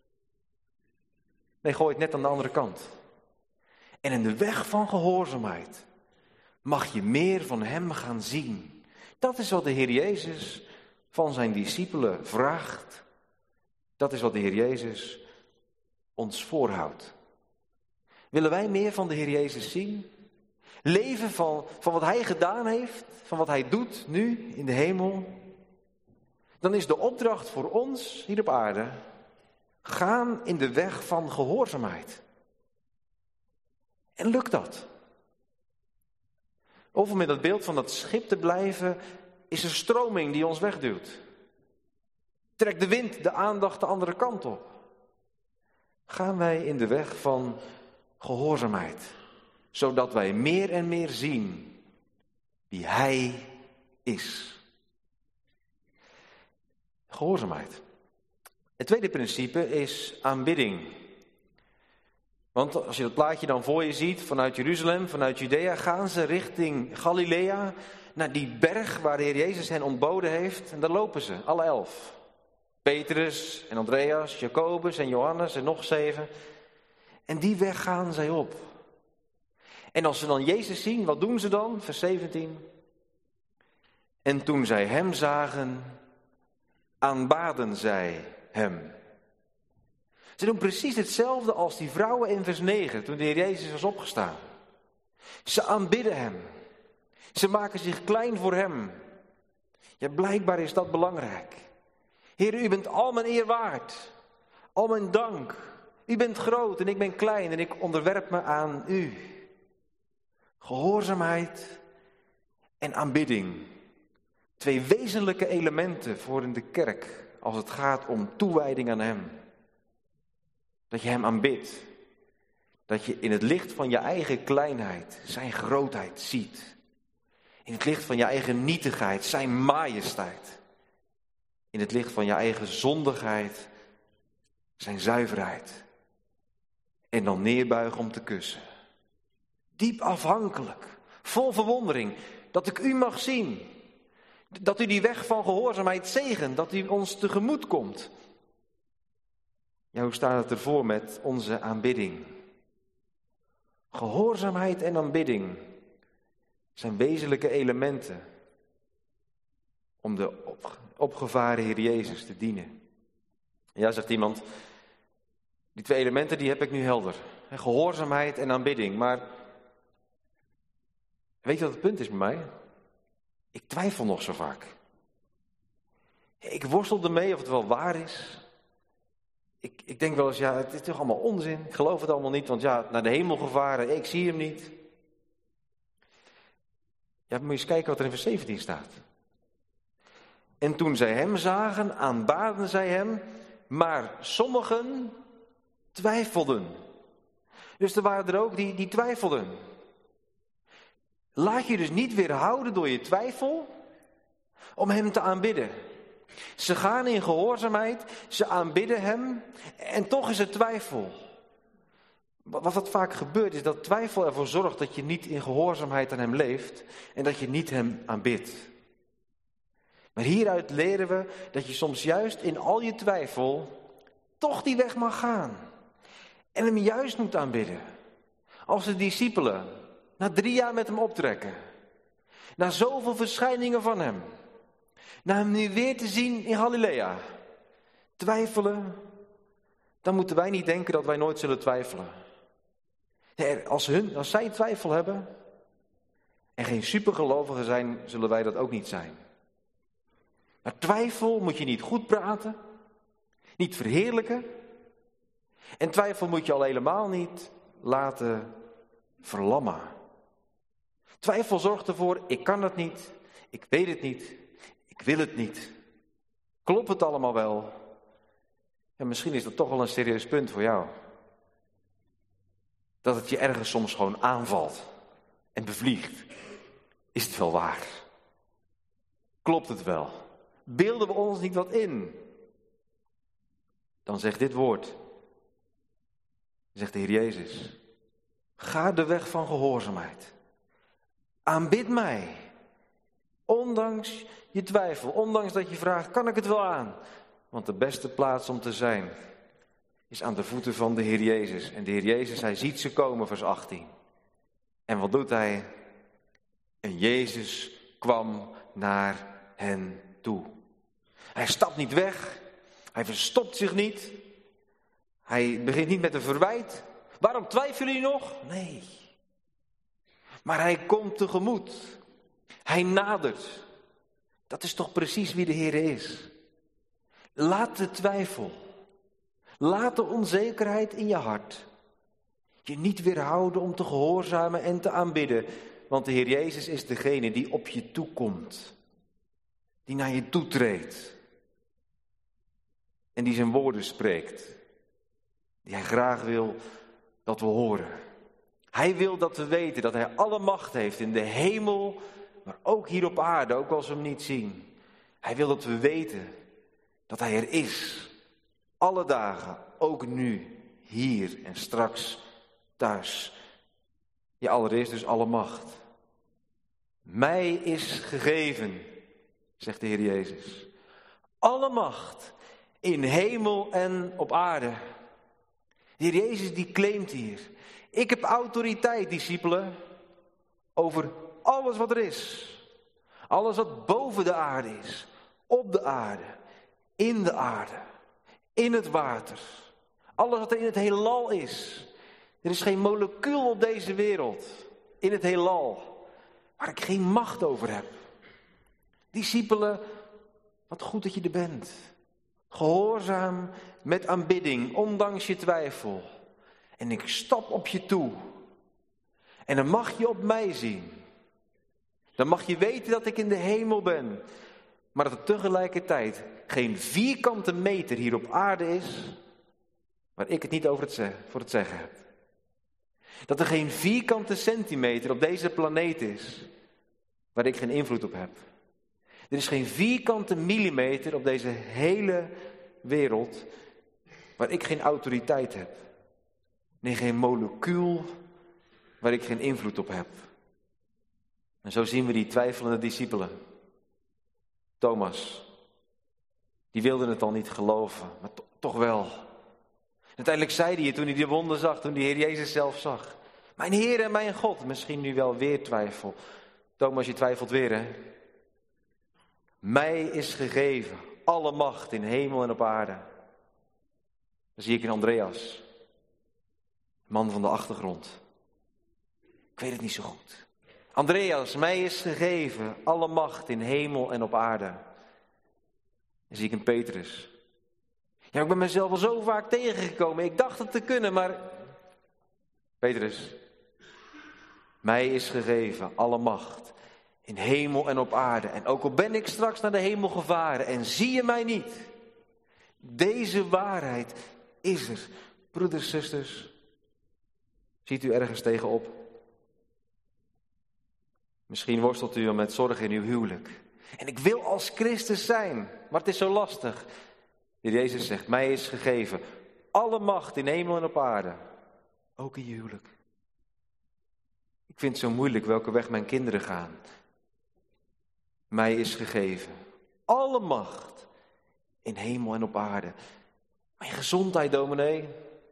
nee, gooi het net aan de andere kant. En in de weg van gehoorzaamheid mag je meer van hem gaan zien. Dat is wat de Heer Jezus van zijn discipelen vraagt. Dat is wat de Heer Jezus ons voorhoudt. Willen wij meer van de Heer Jezus zien? Leven van wat hij gedaan heeft, van wat hij doet nu in de hemel? Dan is de opdracht voor ons hier op aarde, gaan in de weg van gehoorzaamheid. En lukt dat? Of om met het beeld van dat schip te blijven, is er stroming die ons wegduwt. Trekt de wind de aandacht de andere kant op. Gaan wij in de weg van gehoorzaamheid, zodat wij meer en meer zien wie hij is. Gehoorzaamheid. Het tweede principe is aanbidding. Want als je dat plaatje dan voor je ziet, vanuit Jeruzalem, vanuit Judea, gaan ze richting Galilea, naar die berg waar de Heer Jezus hen ontboden heeft. En daar lopen ze, alle 11. Petrus en Andreas, Jacobus en Johannes en nog 7. En die weg gaan zij op. En als ze dan Jezus zien, wat doen ze dan? Vers 17. En toen zij hem zagen, aanbaden zij hem. Ze doen precies hetzelfde als die vrouwen in vers 9, toen de Heer Jezus was opgestaan. Ze aanbidden hem. Ze maken zich klein voor hem. Ja, blijkbaar is dat belangrijk. Heer, u bent al mijn eer waard. Al mijn dank. U bent groot en ik ben klein en ik onderwerp me aan u. Gehoorzaamheid en aanbidding. 2 wezenlijke elementen voor in de kerk als het gaat om toewijding aan hem. Dat je hem aanbidt. Dat je in het licht van je eigen kleinheid zijn grootheid ziet. In het licht van je eigen nietigheid zijn majesteit. In het licht van je eigen zondigheid zijn zuiverheid. En dan neerbuigen om te kussen. Diep afhankelijk, vol verwondering, dat ik u mag zien. Dat u die weg van gehoorzaamheid zegent, dat u ons tegemoet komt. Ja, hoe staat het ervoor met onze aanbidding? Gehoorzaamheid en aanbidding zijn wezenlijke elementen om de opgevaren Heer Jezus te dienen. Ja, zegt iemand, die 2 elementen die heb ik nu helder. Gehoorzaamheid en aanbidding, maar weet je wat het punt is bij mij? Ik twijfel nog zo vaak. Ik worstel ermee of het wel waar is. Ik denk wel eens, ja, het is toch allemaal onzin. Ik geloof het allemaal niet, want ja, naar de hemel gevaren, ik zie hem niet. Ja, moet je eens kijken wat er in vers 17 staat. En toen zij hem zagen, aanbaden zij hem, maar sommigen twijfelden. Dus er waren er ook die twijfelden. Laat je dus niet weerhouden door je twijfel om hem te aanbidden. Ze gaan in gehoorzaamheid, ze aanbidden hem en toch is er twijfel. Wat dat vaak gebeurt is dat twijfel ervoor zorgt dat je niet in gehoorzaamheid aan hem leeft en dat je niet hem aanbidt. Maar hieruit leren we dat je soms juist in al je twijfel toch die weg mag gaan. En hem juist moet aanbidden. Als de discipelen na 3 jaar met hem optrekken. Na zoveel verschijningen van hem. Na hem nu weer te zien in Galilea. Twijfelen. Dan moeten wij niet denken dat wij nooit zullen twijfelen. Nee, als zij twijfel hebben. En geen supergelovigen zijn, zullen wij dat ook niet zijn. Maar twijfel moet je niet goed praten. Niet verheerlijken. En twijfel moet je al helemaal niet laten verlammen. Twijfel zorgt ervoor, ik kan het niet, ik weet het niet, ik wil het niet. Klopt het allemaal wel? En misschien is dat toch wel een serieus punt voor jou. Dat het je ergens soms gewoon aanvalt en bevliegt. Is het wel waar? Klopt het wel? Beelden we ons niet wat in? Dan zegt dit woord. Zegt de Heer Jezus. Ga de weg van gehoorzaamheid. Aanbid mij. Ondanks je twijfel. Ondanks dat je vraagt, kan ik het wel aan? Want de beste plaats om te zijn is aan de voeten van de Heer Jezus. En de Heer Jezus, hij ziet ze komen, vers 18. En wat doet hij? En Jezus kwam naar hen toe. Hij stapt niet weg. Hij verstopt zich niet. Hij begint niet met een verwijt. Waarom twijfelen jullie nog? Nee. Maar hij komt tegemoet. Hij nadert. Dat is toch precies wie de Heer is. Laat de twijfel. Laat de onzekerheid in je hart. Je niet weerhouden om te gehoorzamen en te aanbidden. Want de Heer Jezus is degene die op je toekomt. Die naar je toetreedt. En die zijn woorden spreekt. Die hij graag wil dat we horen. Hij wil dat we weten dat hij alle macht heeft in de hemel, maar ook hier op aarde, ook als we hem niet zien. Hij wil dat we weten dat hij er is. Alle dagen, ook nu, hier en straks thuis. Ja, allereerst dus alle macht. Mij is gegeven, zegt de Heer Jezus. Alle macht in hemel en op aarde. De Heer Jezus die claimt hier. Ik heb autoriteit, discipelen, over alles wat er is. Alles wat boven de aarde is, op de aarde, in het water. Alles wat er in het heelal is. Er is geen molecuul op deze wereld, in het heelal, waar ik geen macht over heb. Discipelen, wat goed dat je er bent. Gehoorzaam met aanbidding, ondanks je twijfel. En ik stap op je toe. En dan mag je op mij zien. Dan mag je weten dat ik in de hemel ben. Maar dat er tegelijkertijd geen vierkante meter hier op aarde is, waar ik het niet voor het zeggen heb. Dat er geen vierkante centimeter op deze planeet is, waar ik geen invloed op heb. Er is geen vierkante millimeter op deze hele wereld, waar ik geen autoriteit heb. Nee, geen molecuul waar ik geen invloed op heb. En zo zien we die twijfelende discipelen. Thomas, die wilde het al niet geloven, maar toch wel. Uiteindelijk zei hij het toen hij de wonden zag, toen de Heer Jezus zelf zag. Mijn Heer en mijn God, misschien nu wel weer twijfel. Thomas, je twijfelt weer, hè? Mij is gegeven alle macht in hemel en op aarde. Dan zie ik in Andreas, man van de achtergrond. Ik weet het niet zo goed. Andreas, mij is gegeven alle macht in hemel en op aarde. Dan zie ik in Petrus. Ja, ik ben mezelf al zo vaak tegengekomen. Ik dacht het te kunnen, maar... Petrus, mij is gegeven alle macht in hemel en op aarde. En ook al ben ik straks naar de hemel gevaren en zie je mij niet. Deze waarheid is er. Broeders, zusters, ziet u ergens tegenop? Misschien worstelt u al met zorg in uw huwelijk. En ik wil als Christus zijn, maar het is zo lastig. De Jezus zegt, mij is gegeven alle macht in hemel en op aarde. Ook in je huwelijk. Ik vind het zo moeilijk welke weg mijn kinderen gaan. Mij is gegeven alle macht in hemel en op aarde. Mijn gezondheid, dominee.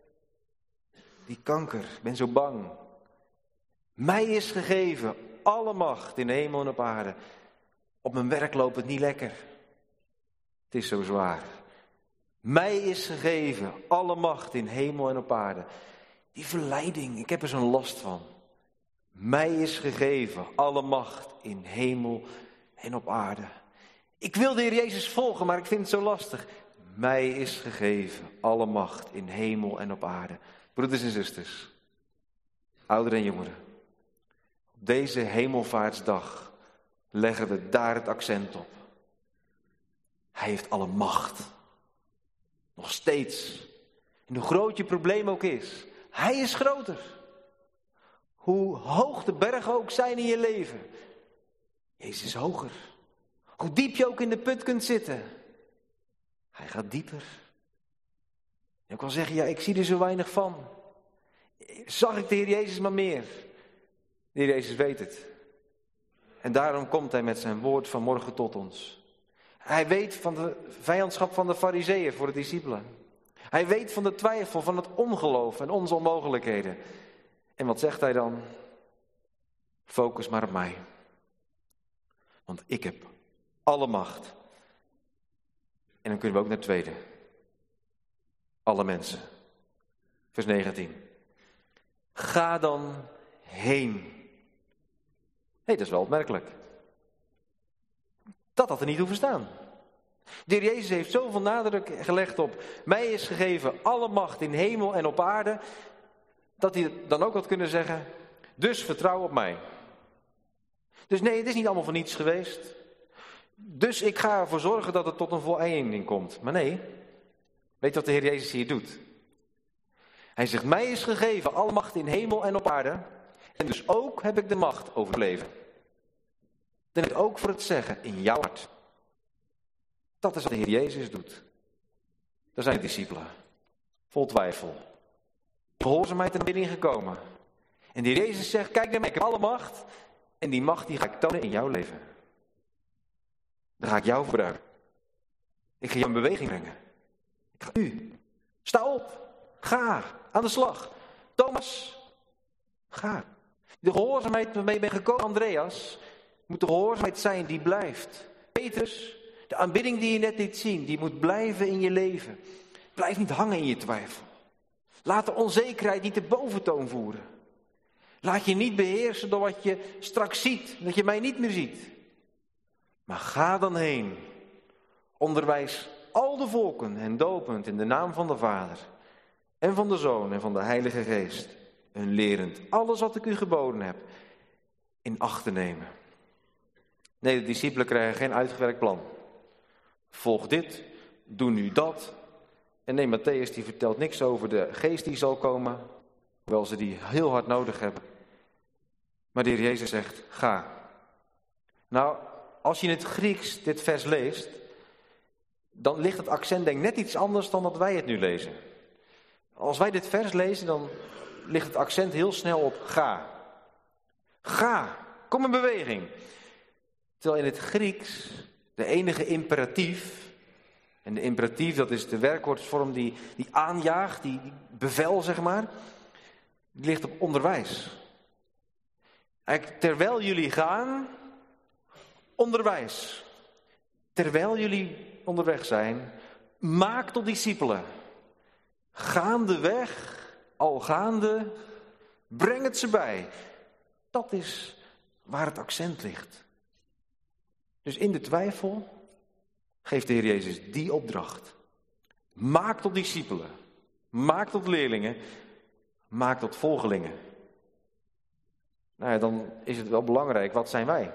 Die kanker, ik ben zo bang. Mij is gegeven alle macht in hemel en op aarde. Op mijn werk loopt het niet lekker. Het is zo zwaar. Mij is gegeven alle macht in hemel en op aarde. Die verleiding, ik heb er zo'n last van. Mij is gegeven alle macht in hemel en op aarde. Ik wil de Heer Jezus volgen, maar ik vind het zo lastig. Mij is gegeven alle macht in hemel en op aarde. Broeders en zusters, ouderen en jongeren. Op deze hemelvaartsdag leggen we daar het accent op. Hij heeft alle macht. Nog steeds. En hoe groot je probleem ook is. Hij is groter. Hoe hoog de bergen ook zijn in je leven. Jezus is hoger. Hoe diep je ook in de put kunt zitten. Hij gaat dieper. Je kan zeggen, ja, ik zie er zo weinig van. Zag ik de Heer Jezus maar meer. De Heer Jezus weet het. En daarom komt hij met zijn woord vanmorgen tot ons. Hij weet van de vijandschap van de Farizeeën voor de discipelen. Hij weet van de twijfel, van het ongeloof en onze onmogelijkheden. En wat zegt hij dan? Focus maar op mij. Want ik heb alle macht. En dan kunnen we ook naar het tweede. Alle mensen. Vers 19. Ga dan heen. Dat is wel opmerkelijk. Dat had er niet hoeven staan. De Heer Jezus heeft zoveel nadruk gelegd op. Mij is gegeven alle macht in hemel en op aarde. Dat hij dan ook had kunnen zeggen. Dus vertrouw op mij. Dus nee, het is niet allemaal voor niets geweest. Dus ik ga ervoor zorgen dat het tot een voleinding komt. Maar nee. Weet je wat de Heer Jezus hier doet? Hij zegt, mij is gegeven alle macht in hemel en op aarde. En dus ook heb ik de macht over het leven. En ook voor het zeggen in jouw hart. Dat is wat de Heer Jezus doet. Daar zijn de discipelen, vol twijfel. Gehoorzaamheid en aanbidding gekomen. En die Jezus zegt, kijk naar mij, ik heb alle macht. En die macht die ga ik tonen in jouw leven. Daar ga ik jou gebruiken. Ik ga jou in beweging brengen. Ik ga u. Sta op. Ga. Aan de slag. Thomas. Ga. De gehoorzaamheid waarmee je bent gekomen, Andreas, moet de gehoorzaamheid zijn die blijft. Petrus, de aanbidding die je net liet zien, die moet blijven in je leven. Blijf niet hangen in je twijfel. Laat de onzekerheid niet de boventoon voeren. Laat je niet beheersen door wat je straks ziet, dat je mij niet meer ziet. Maar ga dan heen. Onderwijs al de volken en dopend in de naam van de Vader en van de Zoon en van de Heilige Geest. En lerend alles wat ik u geboden heb in acht te nemen. Nee, de discipelen krijgen geen uitgewerkt plan. Volg dit, doe nu dat. En nee, Matthäus die vertelt niks over de geest die zal komen, hoewel ze die heel hard nodig hebben. Maar de Heer Jezus zegt, ga. Nou, als je in het Grieks dit vers leest, dan ligt het accent denk ik net iets anders dan dat wij het nu lezen. Als wij dit vers lezen, dan ligt het accent heel snel op ga. Ga, kom in beweging. Terwijl in het Grieks de enige imperatief, en de imperatief dat is de werkwoordsvorm die aanjaagt, die bevel zeg maar, die ligt op onderwijs. Eigenlijk, terwijl jullie gaan, onderwijs. Terwijl jullie onderweg zijn, maak tot discipelen. Gaandeweg, al gaande, breng het ze bij. Dat is waar het accent ligt. Dus in de twijfel geeft de Heer Jezus die opdracht. Maak tot discipelen. Maak tot leerlingen. Maak tot volgelingen. Nou ja, dan is het wel belangrijk, wat zijn wij?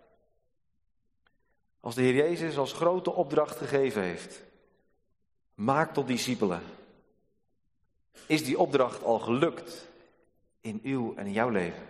Als de Heer Jezus als grote opdracht gegeven heeft. Maak tot discipelen. Is die opdracht al gelukt in uw en in jouw leven?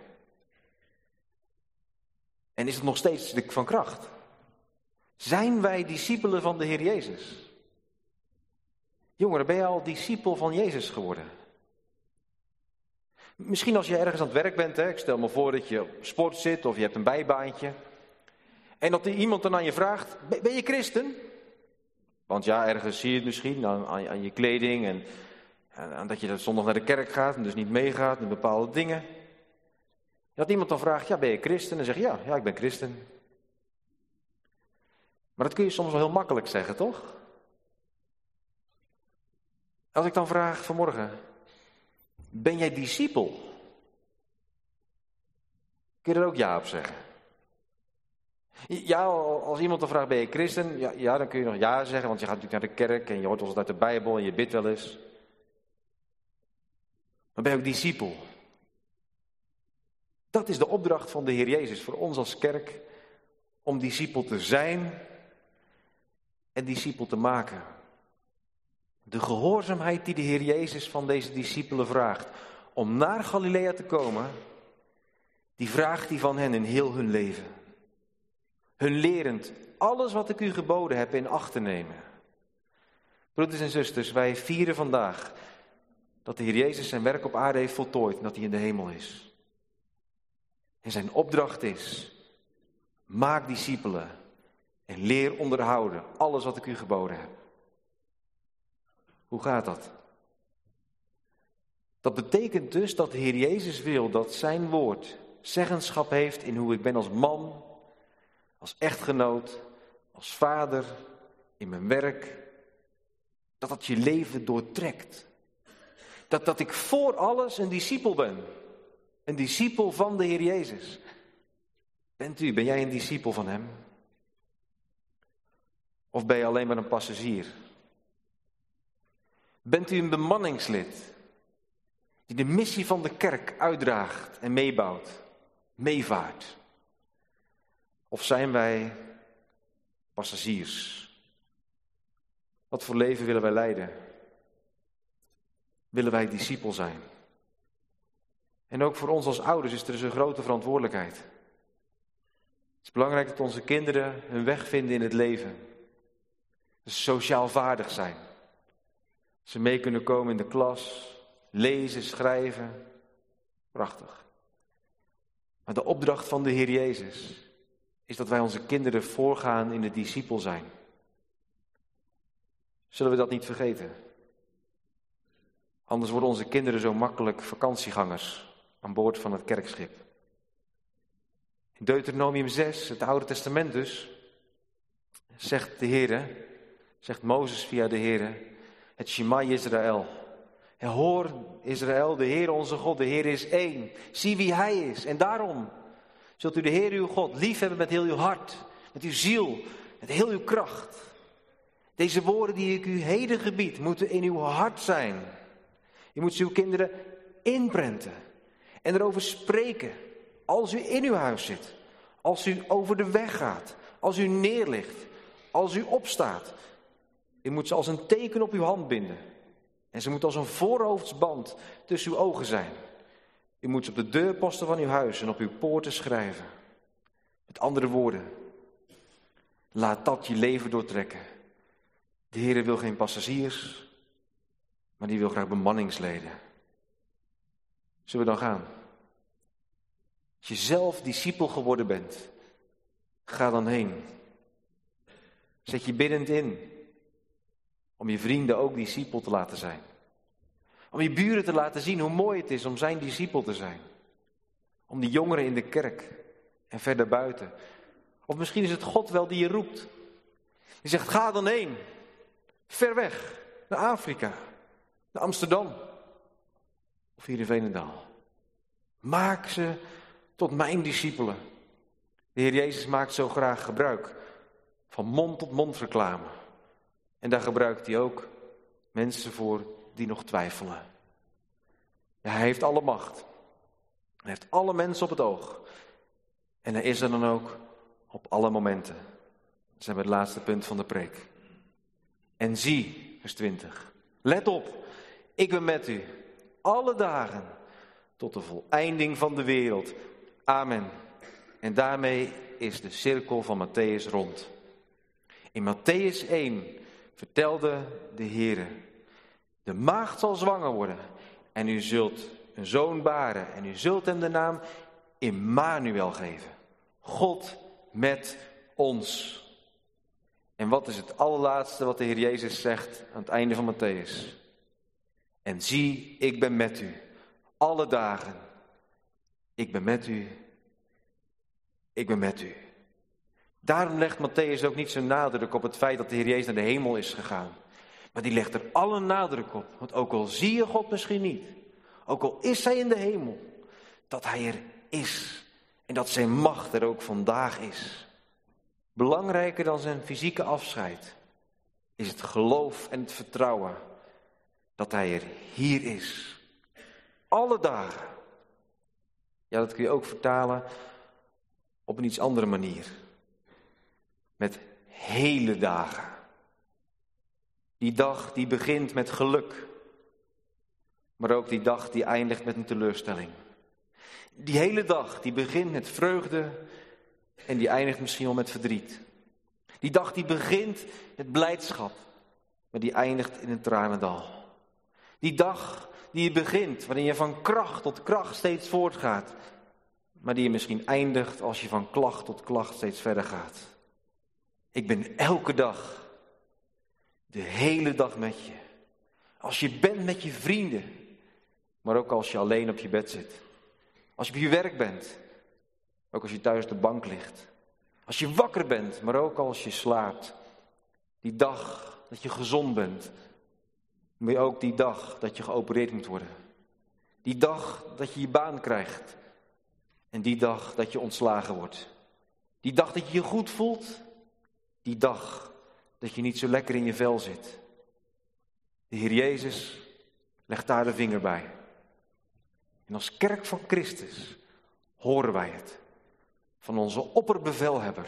En is het nog steeds van kracht? Zijn wij discipelen van de Heer Jezus? Jongeren, ben je al discipel van Jezus geworden? Misschien als je ergens aan het werk bent, hè? Ik stel me voor dat je op sport zit of je hebt een bijbaantje. En dat iemand dan aan je vraagt, ben je christen? Want ja, ergens zie je het misschien aan je kleding en aan dat je zondag naar de kerk gaat en dus niet meegaat met bepaalde dingen. Dat iemand dan vraagt, ja, ben je christen? En dan zeg je, ja, ik ben christen. Maar dat kun je soms wel heel makkelijk zeggen, toch? Als ik dan vraag vanmorgen, ben jij discipel? Kun je er ook ja op zeggen? Ja, als iemand dan vraagt, ben je christen? Ja, dan kun je nog ja zeggen, want je gaat natuurlijk naar de kerk en je hoort wel eens uit de Bijbel en je bidt wel eens. Maar ben je ook discipel? Dat is de opdracht van de Heer Jezus voor ons als kerk, om discipel te zijn en discipel te maken. De gehoorzaamheid die de Heer Jezus van deze discipelen vraagt om naar Galilea te komen, die vraagt hij van hen in heel hun leven. Hun lerend alles wat ik u geboden heb in acht te nemen. Broeders en zusters, wij vieren vandaag dat de Heer Jezus zijn werk op aarde heeft voltooid en dat hij in de hemel is. En zijn opdracht is, maak discipelen en leer onderhouden alles wat ik u geboden heb. Hoe gaat dat? Dat betekent dus dat de Heer Jezus wil dat zijn woord zeggenschap heeft in hoe ik ben als man, als echtgenoot, als vader, in mijn werk. Dat je leven doortrekt. Dat ik voor alles een discipel ben. Een discipel van de Heer Jezus. Ben jij een discipel van hem? Of ben je alleen maar een passagier? Bent u een bemanningslid die de missie van de kerk uitdraagt en meebouwt, meevaart? Of zijn wij passagiers? Wat voor leven willen wij leiden? Willen wij discipel zijn? En ook voor ons als ouders is er dus een grote verantwoordelijkheid. Het is belangrijk dat onze kinderen hun weg vinden in het leven. Dus sociaal vaardig zijn. Ze mee kunnen komen in de klas, lezen, schrijven. Prachtig. Maar de opdracht van de Heer Jezus is dat wij onze kinderen voorgaan in het discipel zijn. Zullen we dat niet vergeten? Anders worden onze kinderen zo makkelijk vakantiegangers aan boord van het kerkschip. In Deuteronomium 6, het Oude Testament dus, zegt de Heer, zegt Mozes via de Heer, het Shema Israël. Hoor Israël, de Heer onze God, de Heer is één. Zie wie Hij is. En daarom zult u de Heer uw God liefhebben met heel uw hart, met uw ziel, met heel uw kracht. Deze woorden die ik u heden gebied, moeten in uw hart zijn. Je moet ze uw kinderen inprenten en erover spreken als u in uw huis zit, als u over de weg gaat, als u neerligt, als u opstaat. U moet ze als een teken op uw hand binden. En ze moet als een voorhoofdsband tussen uw ogen zijn. U moet ze op de deurposten van uw huis en op uw poorten schrijven. Met andere woorden, laat dat je leven doortrekken. De Heer wil geen passagiers, maar die wil graag bemanningsleden. Zullen we dan gaan? Als je zelf discipel geworden bent, ga dan heen. Zet je biddend in. Om je vrienden ook discipel te laten zijn. Om je buren te laten zien hoe mooi het is om zijn discipel te zijn. Om die jongeren in de kerk en verder buiten. Of misschien is het God wel die je roept. Die zegt, ga dan heen. Ver weg. Naar Afrika. Naar Amsterdam. Of hier in Veenendaal. Maak ze tot mijn discipelen. De Heer Jezus maakt zo graag gebruik van mond tot mond reclame. En daar gebruikt hij ook mensen voor die nog twijfelen. Ja, hij heeft alle macht. Hij heeft alle mensen op het oog. En hij is er dan ook op alle momenten. Dat zijn we het laatste punt van de preek. En zie, vers 20. Let op, ik ben met u alle dagen tot de voleinding van de wereld. Amen. En daarmee is de cirkel van Mattheüs rond. In Mattheüs 1 vertelde de Heer, de maagd zal zwanger worden en u zult een zoon baren en u zult hem de naam Immanuel geven. God met ons. En wat is het allerlaatste wat de Heer Jezus zegt aan het einde van Mattheüs? En zie, ik ben met u alle dagen. Ik ben met u. Ik ben met u. Daarom legt Mattheüs ook niet zijn nadruk op het feit dat de Heer Jezus naar de hemel is gegaan. Maar die legt er alle nadruk op. Want ook al zie je God misschien niet, ook al is Hij in de hemel, dat Hij er is. En dat zijn macht er ook vandaag is. Belangrijker dan zijn fysieke afscheid is het geloof en het vertrouwen dat Hij er hier is. Alle dagen. Ja, dat kun je ook vertalen op een iets andere manier. Met hele dagen. Die dag die begint met geluk. Maar ook die dag die eindigt met een teleurstelling. Die hele dag die begint met vreugde en die eindigt misschien wel met verdriet. Die dag die begint met blijdschap, maar die eindigt in een tranendal. Die dag die je begint, waarin je van kracht tot kracht steeds voortgaat, maar die je misschien eindigt als je van klacht tot klacht steeds verder gaat. Ik ben elke dag, de hele dag met je. Als je bent met je vrienden, maar ook als je alleen op je bed zit. Als je op je werk bent, ook als je thuis op de bank ligt. Als je wakker bent, maar ook als je slaapt. Die dag dat je gezond bent, maar ook die dag dat je geopereerd moet worden. Die dag dat je je baan krijgt. En die dag dat je ontslagen wordt. Die dag dat je je goed voelt. Die dag dat je niet zo lekker in je vel zit. De Heer Jezus legt daar de vinger bij. En als kerk van Christus horen wij het. Van onze opperbevelhebber.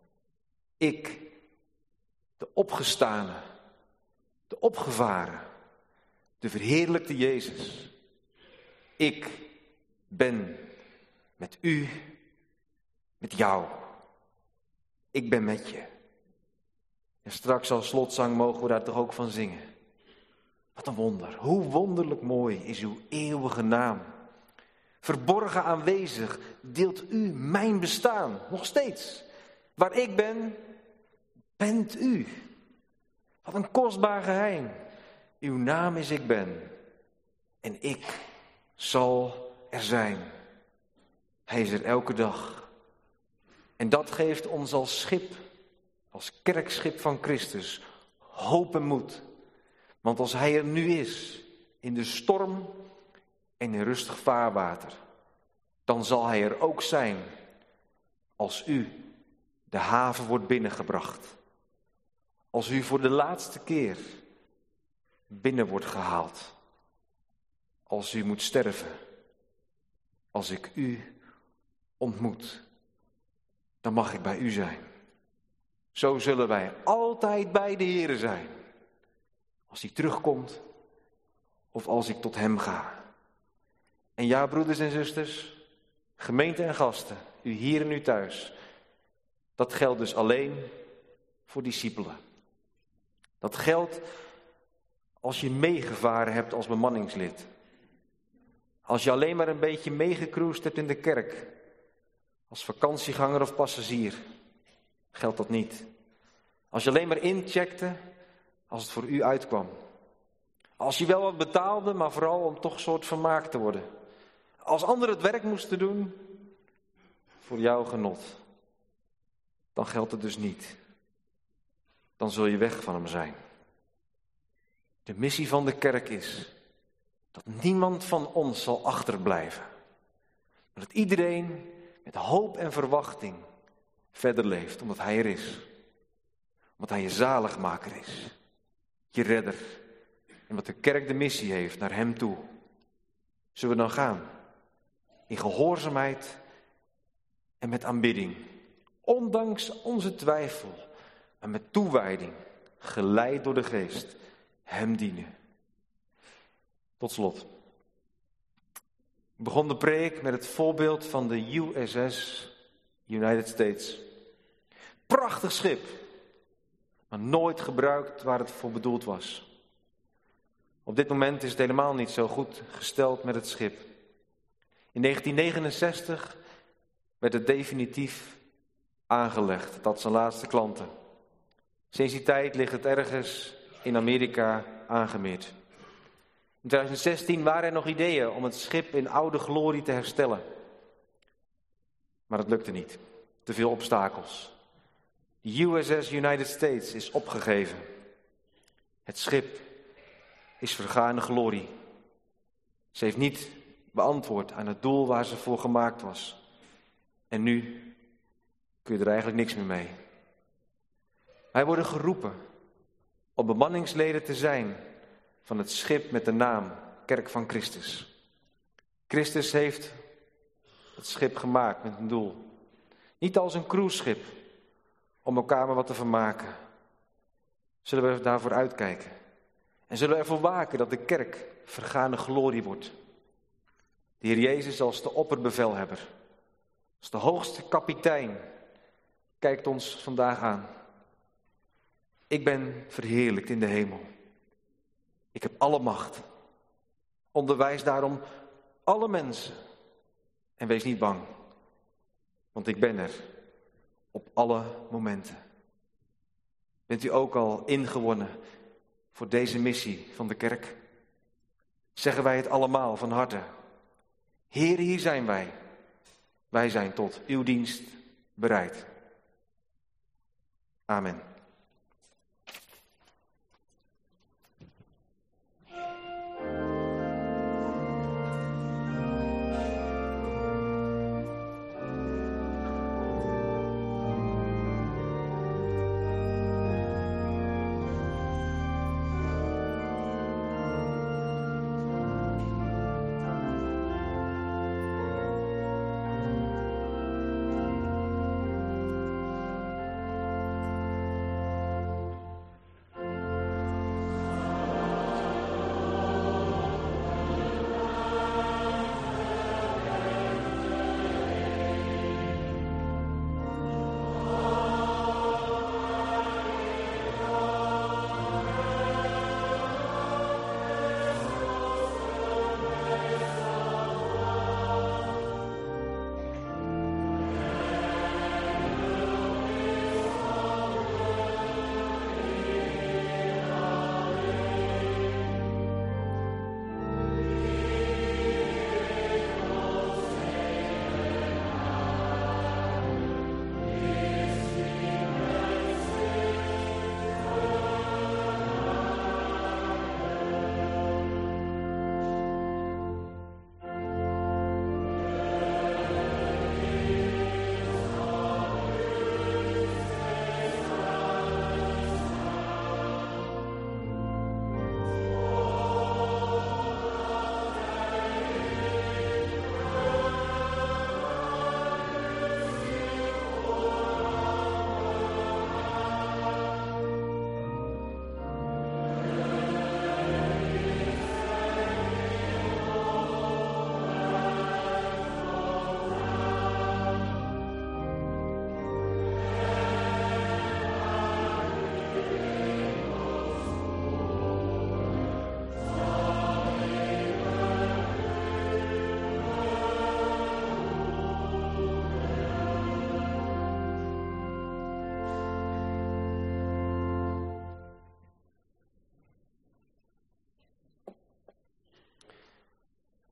Ik, de opgestane, de opgevaren, de verheerlijkte Jezus. Ik ben met u, met jou. Ik ben met je. En straks als slotzang mogen we daar toch ook van zingen. Wat een wonder. Hoe wonderlijk mooi is uw eeuwige naam. Verborgen aanwezig deelt u mijn bestaan. Nog steeds. Waar ik ben, bent u. Wat een kostbaar geheim. Uw naam is ik ben. En ik zal er zijn. Hij is er elke dag. En dat geeft ons als schip, als kerkschip van Christus, hoop en moed. Want als hij er nu is, in de storm en in rustig vaarwater, dan zal hij er ook zijn als u de haven wordt binnengebracht. Als u voor de laatste keer binnen wordt gehaald. Als u moet sterven. Als ik u ontmoet, dan mag ik bij u zijn. Zo zullen wij altijd bij de Heere zijn. Als hij terugkomt of als ik tot hem ga. En ja, broeders en zusters, gemeente en gasten, u hier en u thuis. Dat geldt dus alleen voor discipelen. Dat geldt als je meegevaren hebt als bemanningslid. Als je alleen maar een beetje meegecruised hebt in de kerk. Als vakantieganger of passagier. Geldt dat niet. Als je alleen maar incheckte als het voor u uitkwam. Als je wel wat betaalde, maar vooral om toch soort vermaakt te worden. Als anderen het werk moesten doen voor jouw genot. Dan geldt het dus niet. Dan zul je weg van hem zijn. De missie van de kerk is dat niemand van ons zal achterblijven. Maar dat iedereen met hoop en verwachting verder leeft, omdat hij er is. Omdat hij je zaligmaker is. Je redder. En omdat de kerk de missie heeft naar hem toe. Zullen we dan gaan? In gehoorzaamheid en met aanbidding. Ondanks onze twijfel. Maar met toewijding. Geleid door de geest. Hem dienen. Tot slot. Ik begon de preek met het voorbeeld van de USS United States. Prachtig schip. Maar nooit gebruikt waar het voor bedoeld was. Op dit moment is het helemaal niet zo goed gesteld met het schip. In 1969 werd het definitief aangelegd. Dat zijn laatste klanten. Sinds die tijd ligt het ergens in Amerika aangemeerd. In 2016 waren er nog ideeën om het schip in oude glorie te herstellen. Maar het lukte niet. Te veel obstakels. De USS United States is opgegeven. Het schip is vergane glorie. Ze heeft niet beantwoord aan het doel waar ze voor gemaakt was. En nu kun je er eigenlijk niks meer mee. Wij worden geroepen om bemanningsleden te zijn van het schip met de naam Kerk van Christus. Christus heeft het schip gemaakt met een doel. Niet als een cruiseschip om elkaar maar wat te vermaken. Zullen we daarvoor uitkijken? En zullen we ervoor waken dat de kerk vergane glorie wordt. De Heer Jezus als de opperbevelhebber, als de hoogste kapitein, kijkt ons vandaag aan. Ik ben verheerlijkt in de hemel. Ik heb alle macht. Onderwijs daarom alle mensen. En wees niet bang, want ik ben er op alle momenten. Bent u ook al ingewonnen voor deze missie van de kerk? Zeggen wij het allemaal van harte. Heer, hier zijn wij. Wij zijn tot uw dienst bereid. Amen.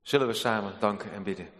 Zullen we samen danken en bidden.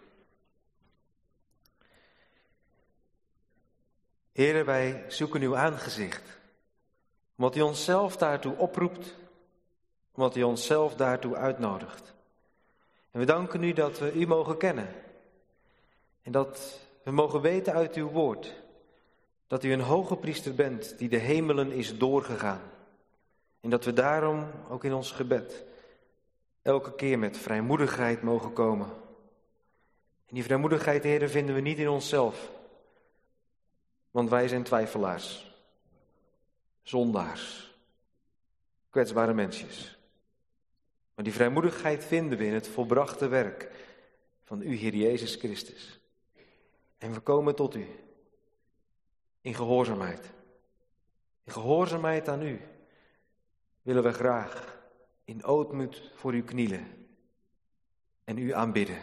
Heere, wij zoeken uw aangezicht, omdat u onszelf daartoe oproept, omdat u onszelf daartoe uitnodigt. En we danken u dat we u mogen kennen en dat we mogen weten uit uw woord dat u een hoge priester bent die de hemelen is doorgegaan. En dat we daarom ook in ons gebed elke keer met vrijmoedigheid mogen komen. En die vrijmoedigheid, Heere, vinden we niet in onszelf. Want wij zijn twijfelaars, zondaars, kwetsbare mensjes. Maar die vrijmoedigheid vinden we in het volbrachte werk van u, Heer Jezus Christus. En we komen tot u in gehoorzaamheid. In gehoorzaamheid aan u willen we graag in ootmoed voor u knielen en u aanbidden.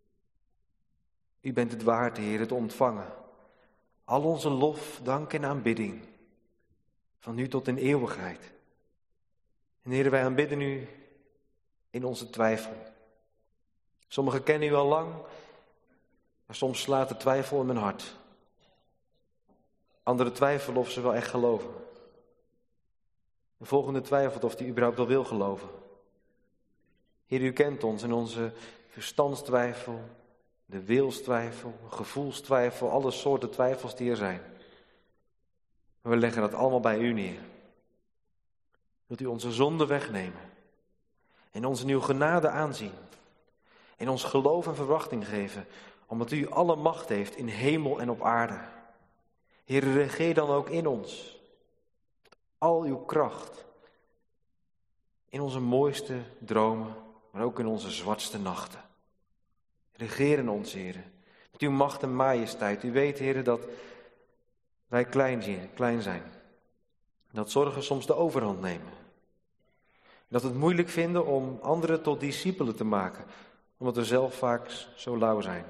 U bent het waard, Heer, te ontvangen. Al onze lof, dank en aanbidding, van nu tot in eeuwigheid. En Heer, wij aanbidden u in onze twijfel. Sommigen kennen u al lang, maar soms slaat de twijfel in mijn hart. Anderen twijfelen of ze wel echt geloven. De volgende twijfelt of hij überhaupt wel wil geloven. Heer, u kent ons in onze verstandstwijfel, de wilstwijfel, gevoelstwijfel, alle soorten twijfels die er zijn. Maar we leggen dat allemaal bij u neer. Wilt u onze zonde wegnemen en ons in uw genade aanzien en ons geloof en verwachting geven, omdat u alle macht heeft in hemel en op aarde. Heer, regeer dan ook in ons. Al uw kracht. In onze mooiste dromen, maar ook in onze zwartste nachten. Regeer in ons, Heer. Met uw macht en majesteit. U weet, Heer, dat wij klein zijn. Dat zorgen soms de overhand nemen. Dat we het moeilijk vinden om anderen tot discipelen te maken. Omdat we zelf vaak zo lauw zijn.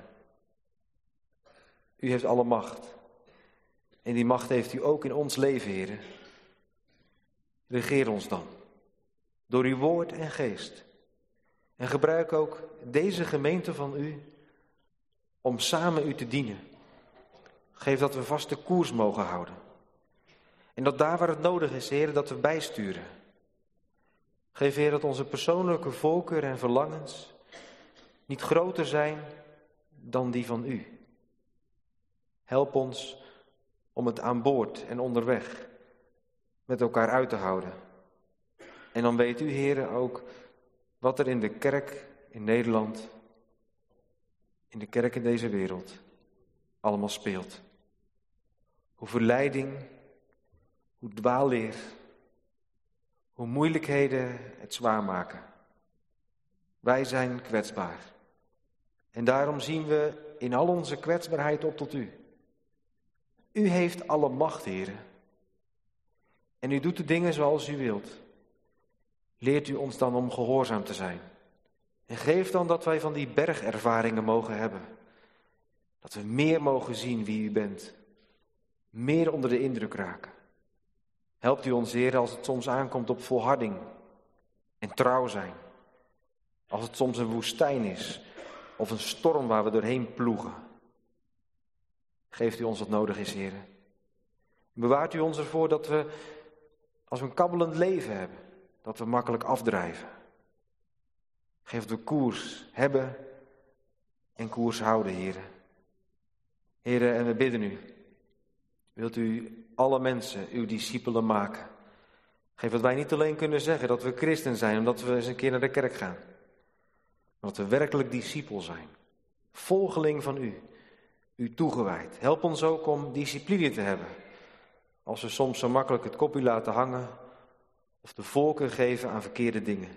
U heeft alle macht. En die macht heeft u ook in ons leven, Heer. Regeer ons dan. Door uw woord en geest. En gebruik ook deze gemeente van u om samen u te dienen. Geef dat we vaste koers mogen houden. En dat daar waar het nodig is, Heer, dat we bijsturen. Geef, Heer, dat onze persoonlijke voorkeur en verlangens niet groter zijn dan die van u. Help ons om het aan boord en onderweg met elkaar uit te houden. En dan weet u, Heer, ook wat er in de kerk in Nederland, in de kerk in deze wereld, allemaal speelt. Hoe verleiding, hoe dwaalleer, hoe moeilijkheden het zwaar maken. Wij zijn kwetsbaar. En daarom zien we in al onze kwetsbaarheid op tot u. U heeft alle macht, Heer. En u doet de dingen zoals u wilt. Leert u ons dan om gehoorzaam te zijn. En geef dan dat wij van die bergervaringen mogen hebben. Dat we meer mogen zien wie u bent. Meer onder de indruk raken. Helpt u ons, Heer, als het soms aankomt op volharding en trouw zijn. Als het soms een woestijn is of een storm waar we doorheen ploegen. Geeft u ons wat nodig is, Heer. Bewaart u ons ervoor dat we, als we een kabbelend leven hebben, dat we makkelijk afdrijven. Geef dat we koers hebben en koers houden, Heer. Heer, en we bidden u. Wilt u alle mensen uw discipelen maken? Geef dat wij niet alleen kunnen zeggen dat we christen zijn, omdat we eens een keer naar de kerk gaan. Maar dat we werkelijk discipel zijn. Volgeling van u. U toegewijd. Help ons ook om discipline te hebben. Als we soms zo makkelijk het kopje laten hangen of de voorkeur geven aan verkeerde dingen.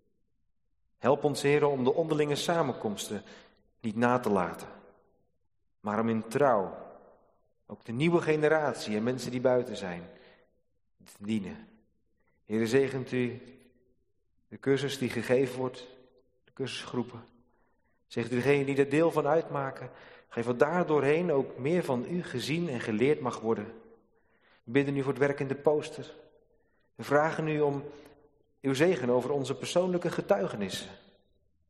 Help ons, Heer, om de onderlinge samenkomsten niet na te laten. Maar om in trouw ook de nieuwe generatie en mensen die buiten zijn te dienen. Heer, zegent u de cursus die gegeven wordt, de cursusgroepen. Zegt u degenen die er deel van uitmaken, geef dat daar doorheen ook meer van u gezien en geleerd mag worden. We bidden u voor het werk in de poster. We vragen u om uw zegen over onze persoonlijke getuigenissen.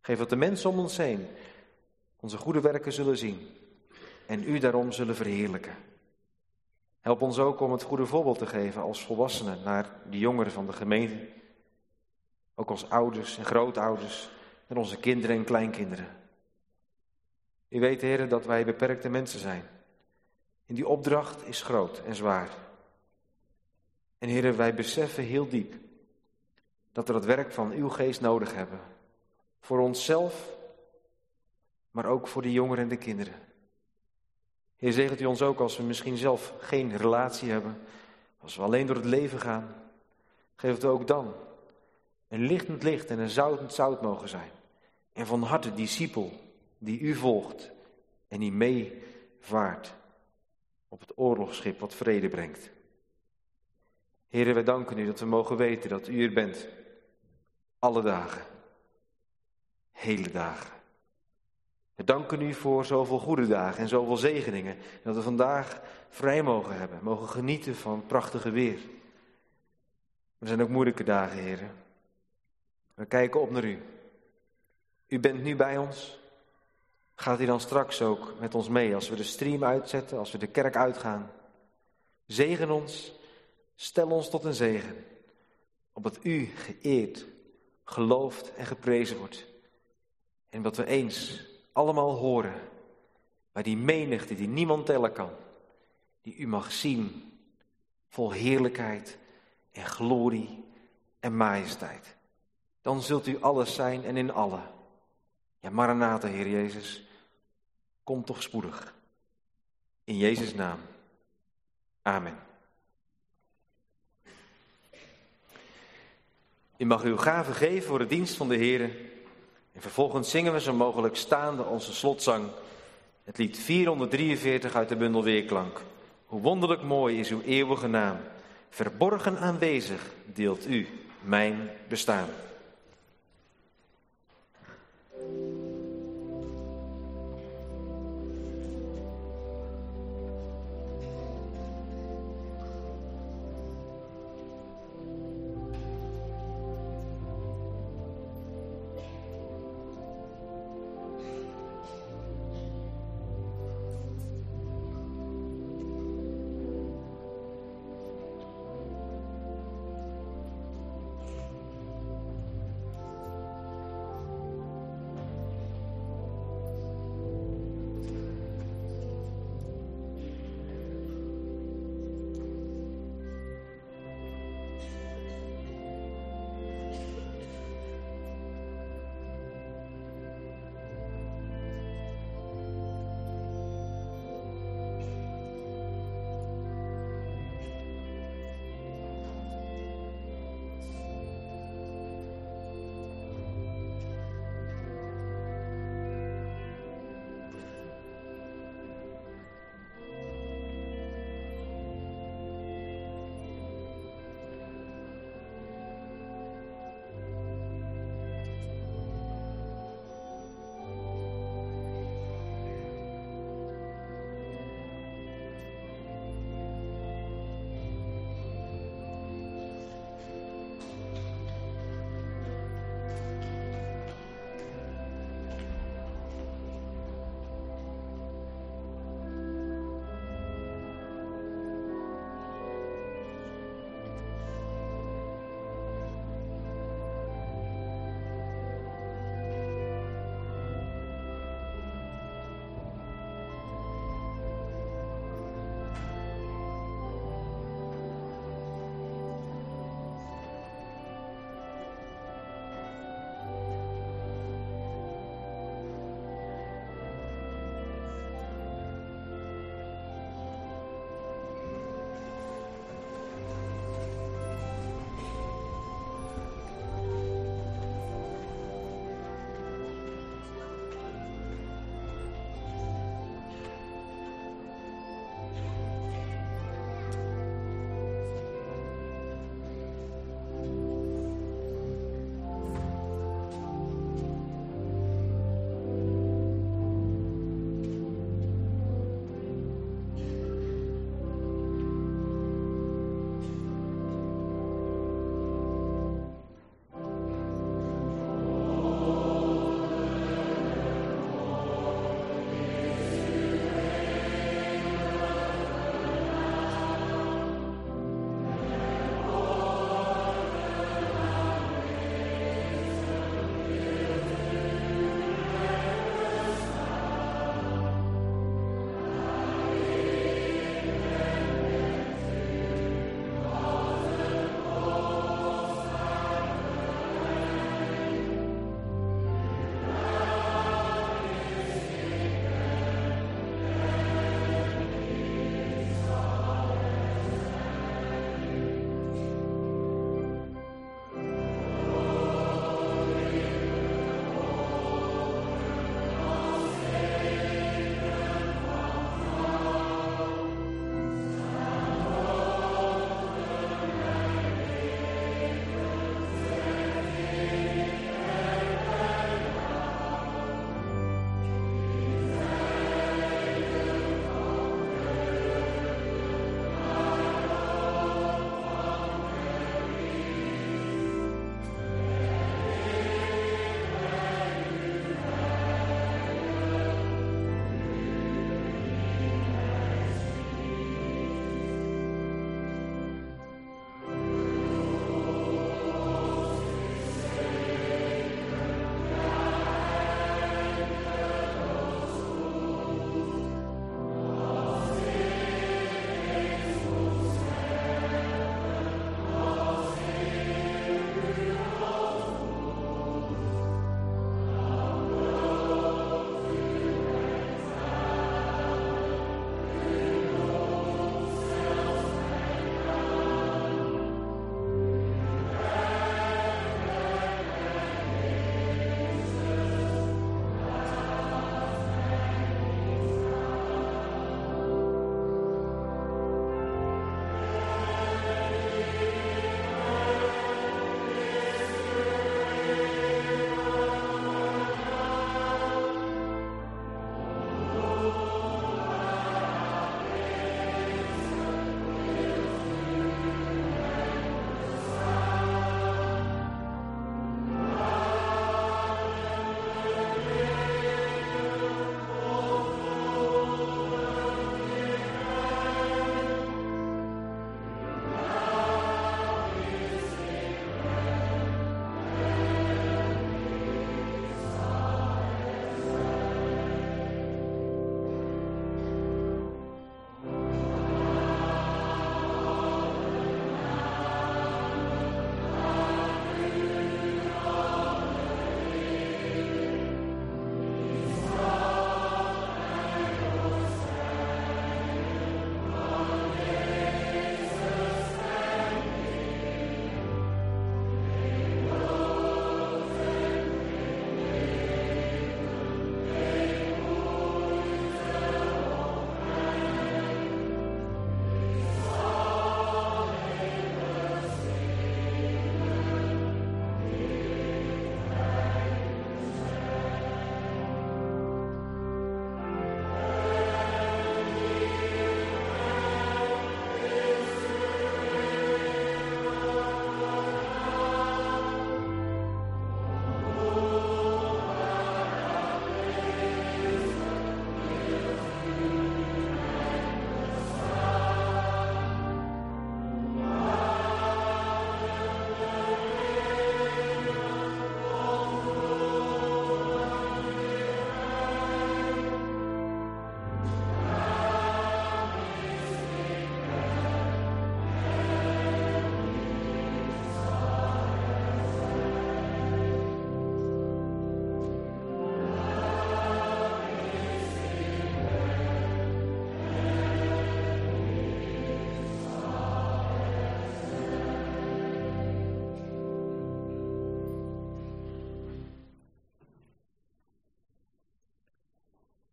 Geef dat de mensen om ons heen onze goede werken zullen zien en u daarom zullen verheerlijken. Help ons ook om het goede voorbeeld te geven als volwassenen naar de jongeren van de gemeente. Ook als ouders en grootouders en onze kinderen en kleinkinderen. U weet, Heer, dat wij beperkte mensen zijn. En die opdracht is groot en zwaar. En Heer, wij beseffen heel diep dat we het werk van uw geest nodig hebben. Voor onszelf, maar ook voor de jongeren en de kinderen. Heer, zegent u ons ook als we misschien zelf geen relatie hebben. Als we alleen door het leven gaan. Geef het ook dan een lichtend licht en een zoutend zout mogen zijn. En van harte discipel die u volgt en die meevaart op het oorlogsschip wat vrede brengt. Heer, wij danken u dat we mogen weten dat u er bent. Alle dagen. Hele dagen. We danken u voor zoveel goede dagen en zoveel zegeningen. Dat we vandaag vrij mogen hebben, mogen genieten van prachtige weer. Er zijn ook moeilijke dagen, Heer. We kijken op naar u. U bent nu bij ons. Gaat u dan straks ook met ons mee als we de stream uitzetten, als we de kerk uitgaan? Zegen ons, stel ons tot een zegen. Opdat u geëerd, geloofd en geprezen wordt. En dat we eens allemaal horen bij die menigte die niemand tellen kan. Die u mag zien, vol heerlijkheid en glorie en majesteit. Dan zult u alles zijn en in alle. Ja, Maranatha, Heer Jezus, kom toch spoedig. In Jezus' naam. Amen. U mag uw gave geven voor de dienst van de Heer. En vervolgens zingen we zo mogelijk staande onze slotzang. Het lied 443 uit de bundel Weerklank. Hoe wonderlijk mooi is uw eeuwige naam. Verborgen aanwezig deelt u mijn bestaan.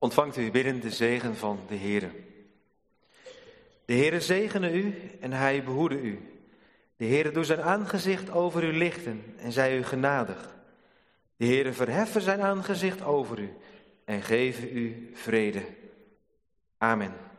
Ontvangt u bidden de zegen van de Heere. De Heere zegene u en hij behoede u. De Heere doet zijn aangezicht over u lichten en zij u genadig. De Heere verheffen zijn aangezicht over u en geven u vrede. Amen.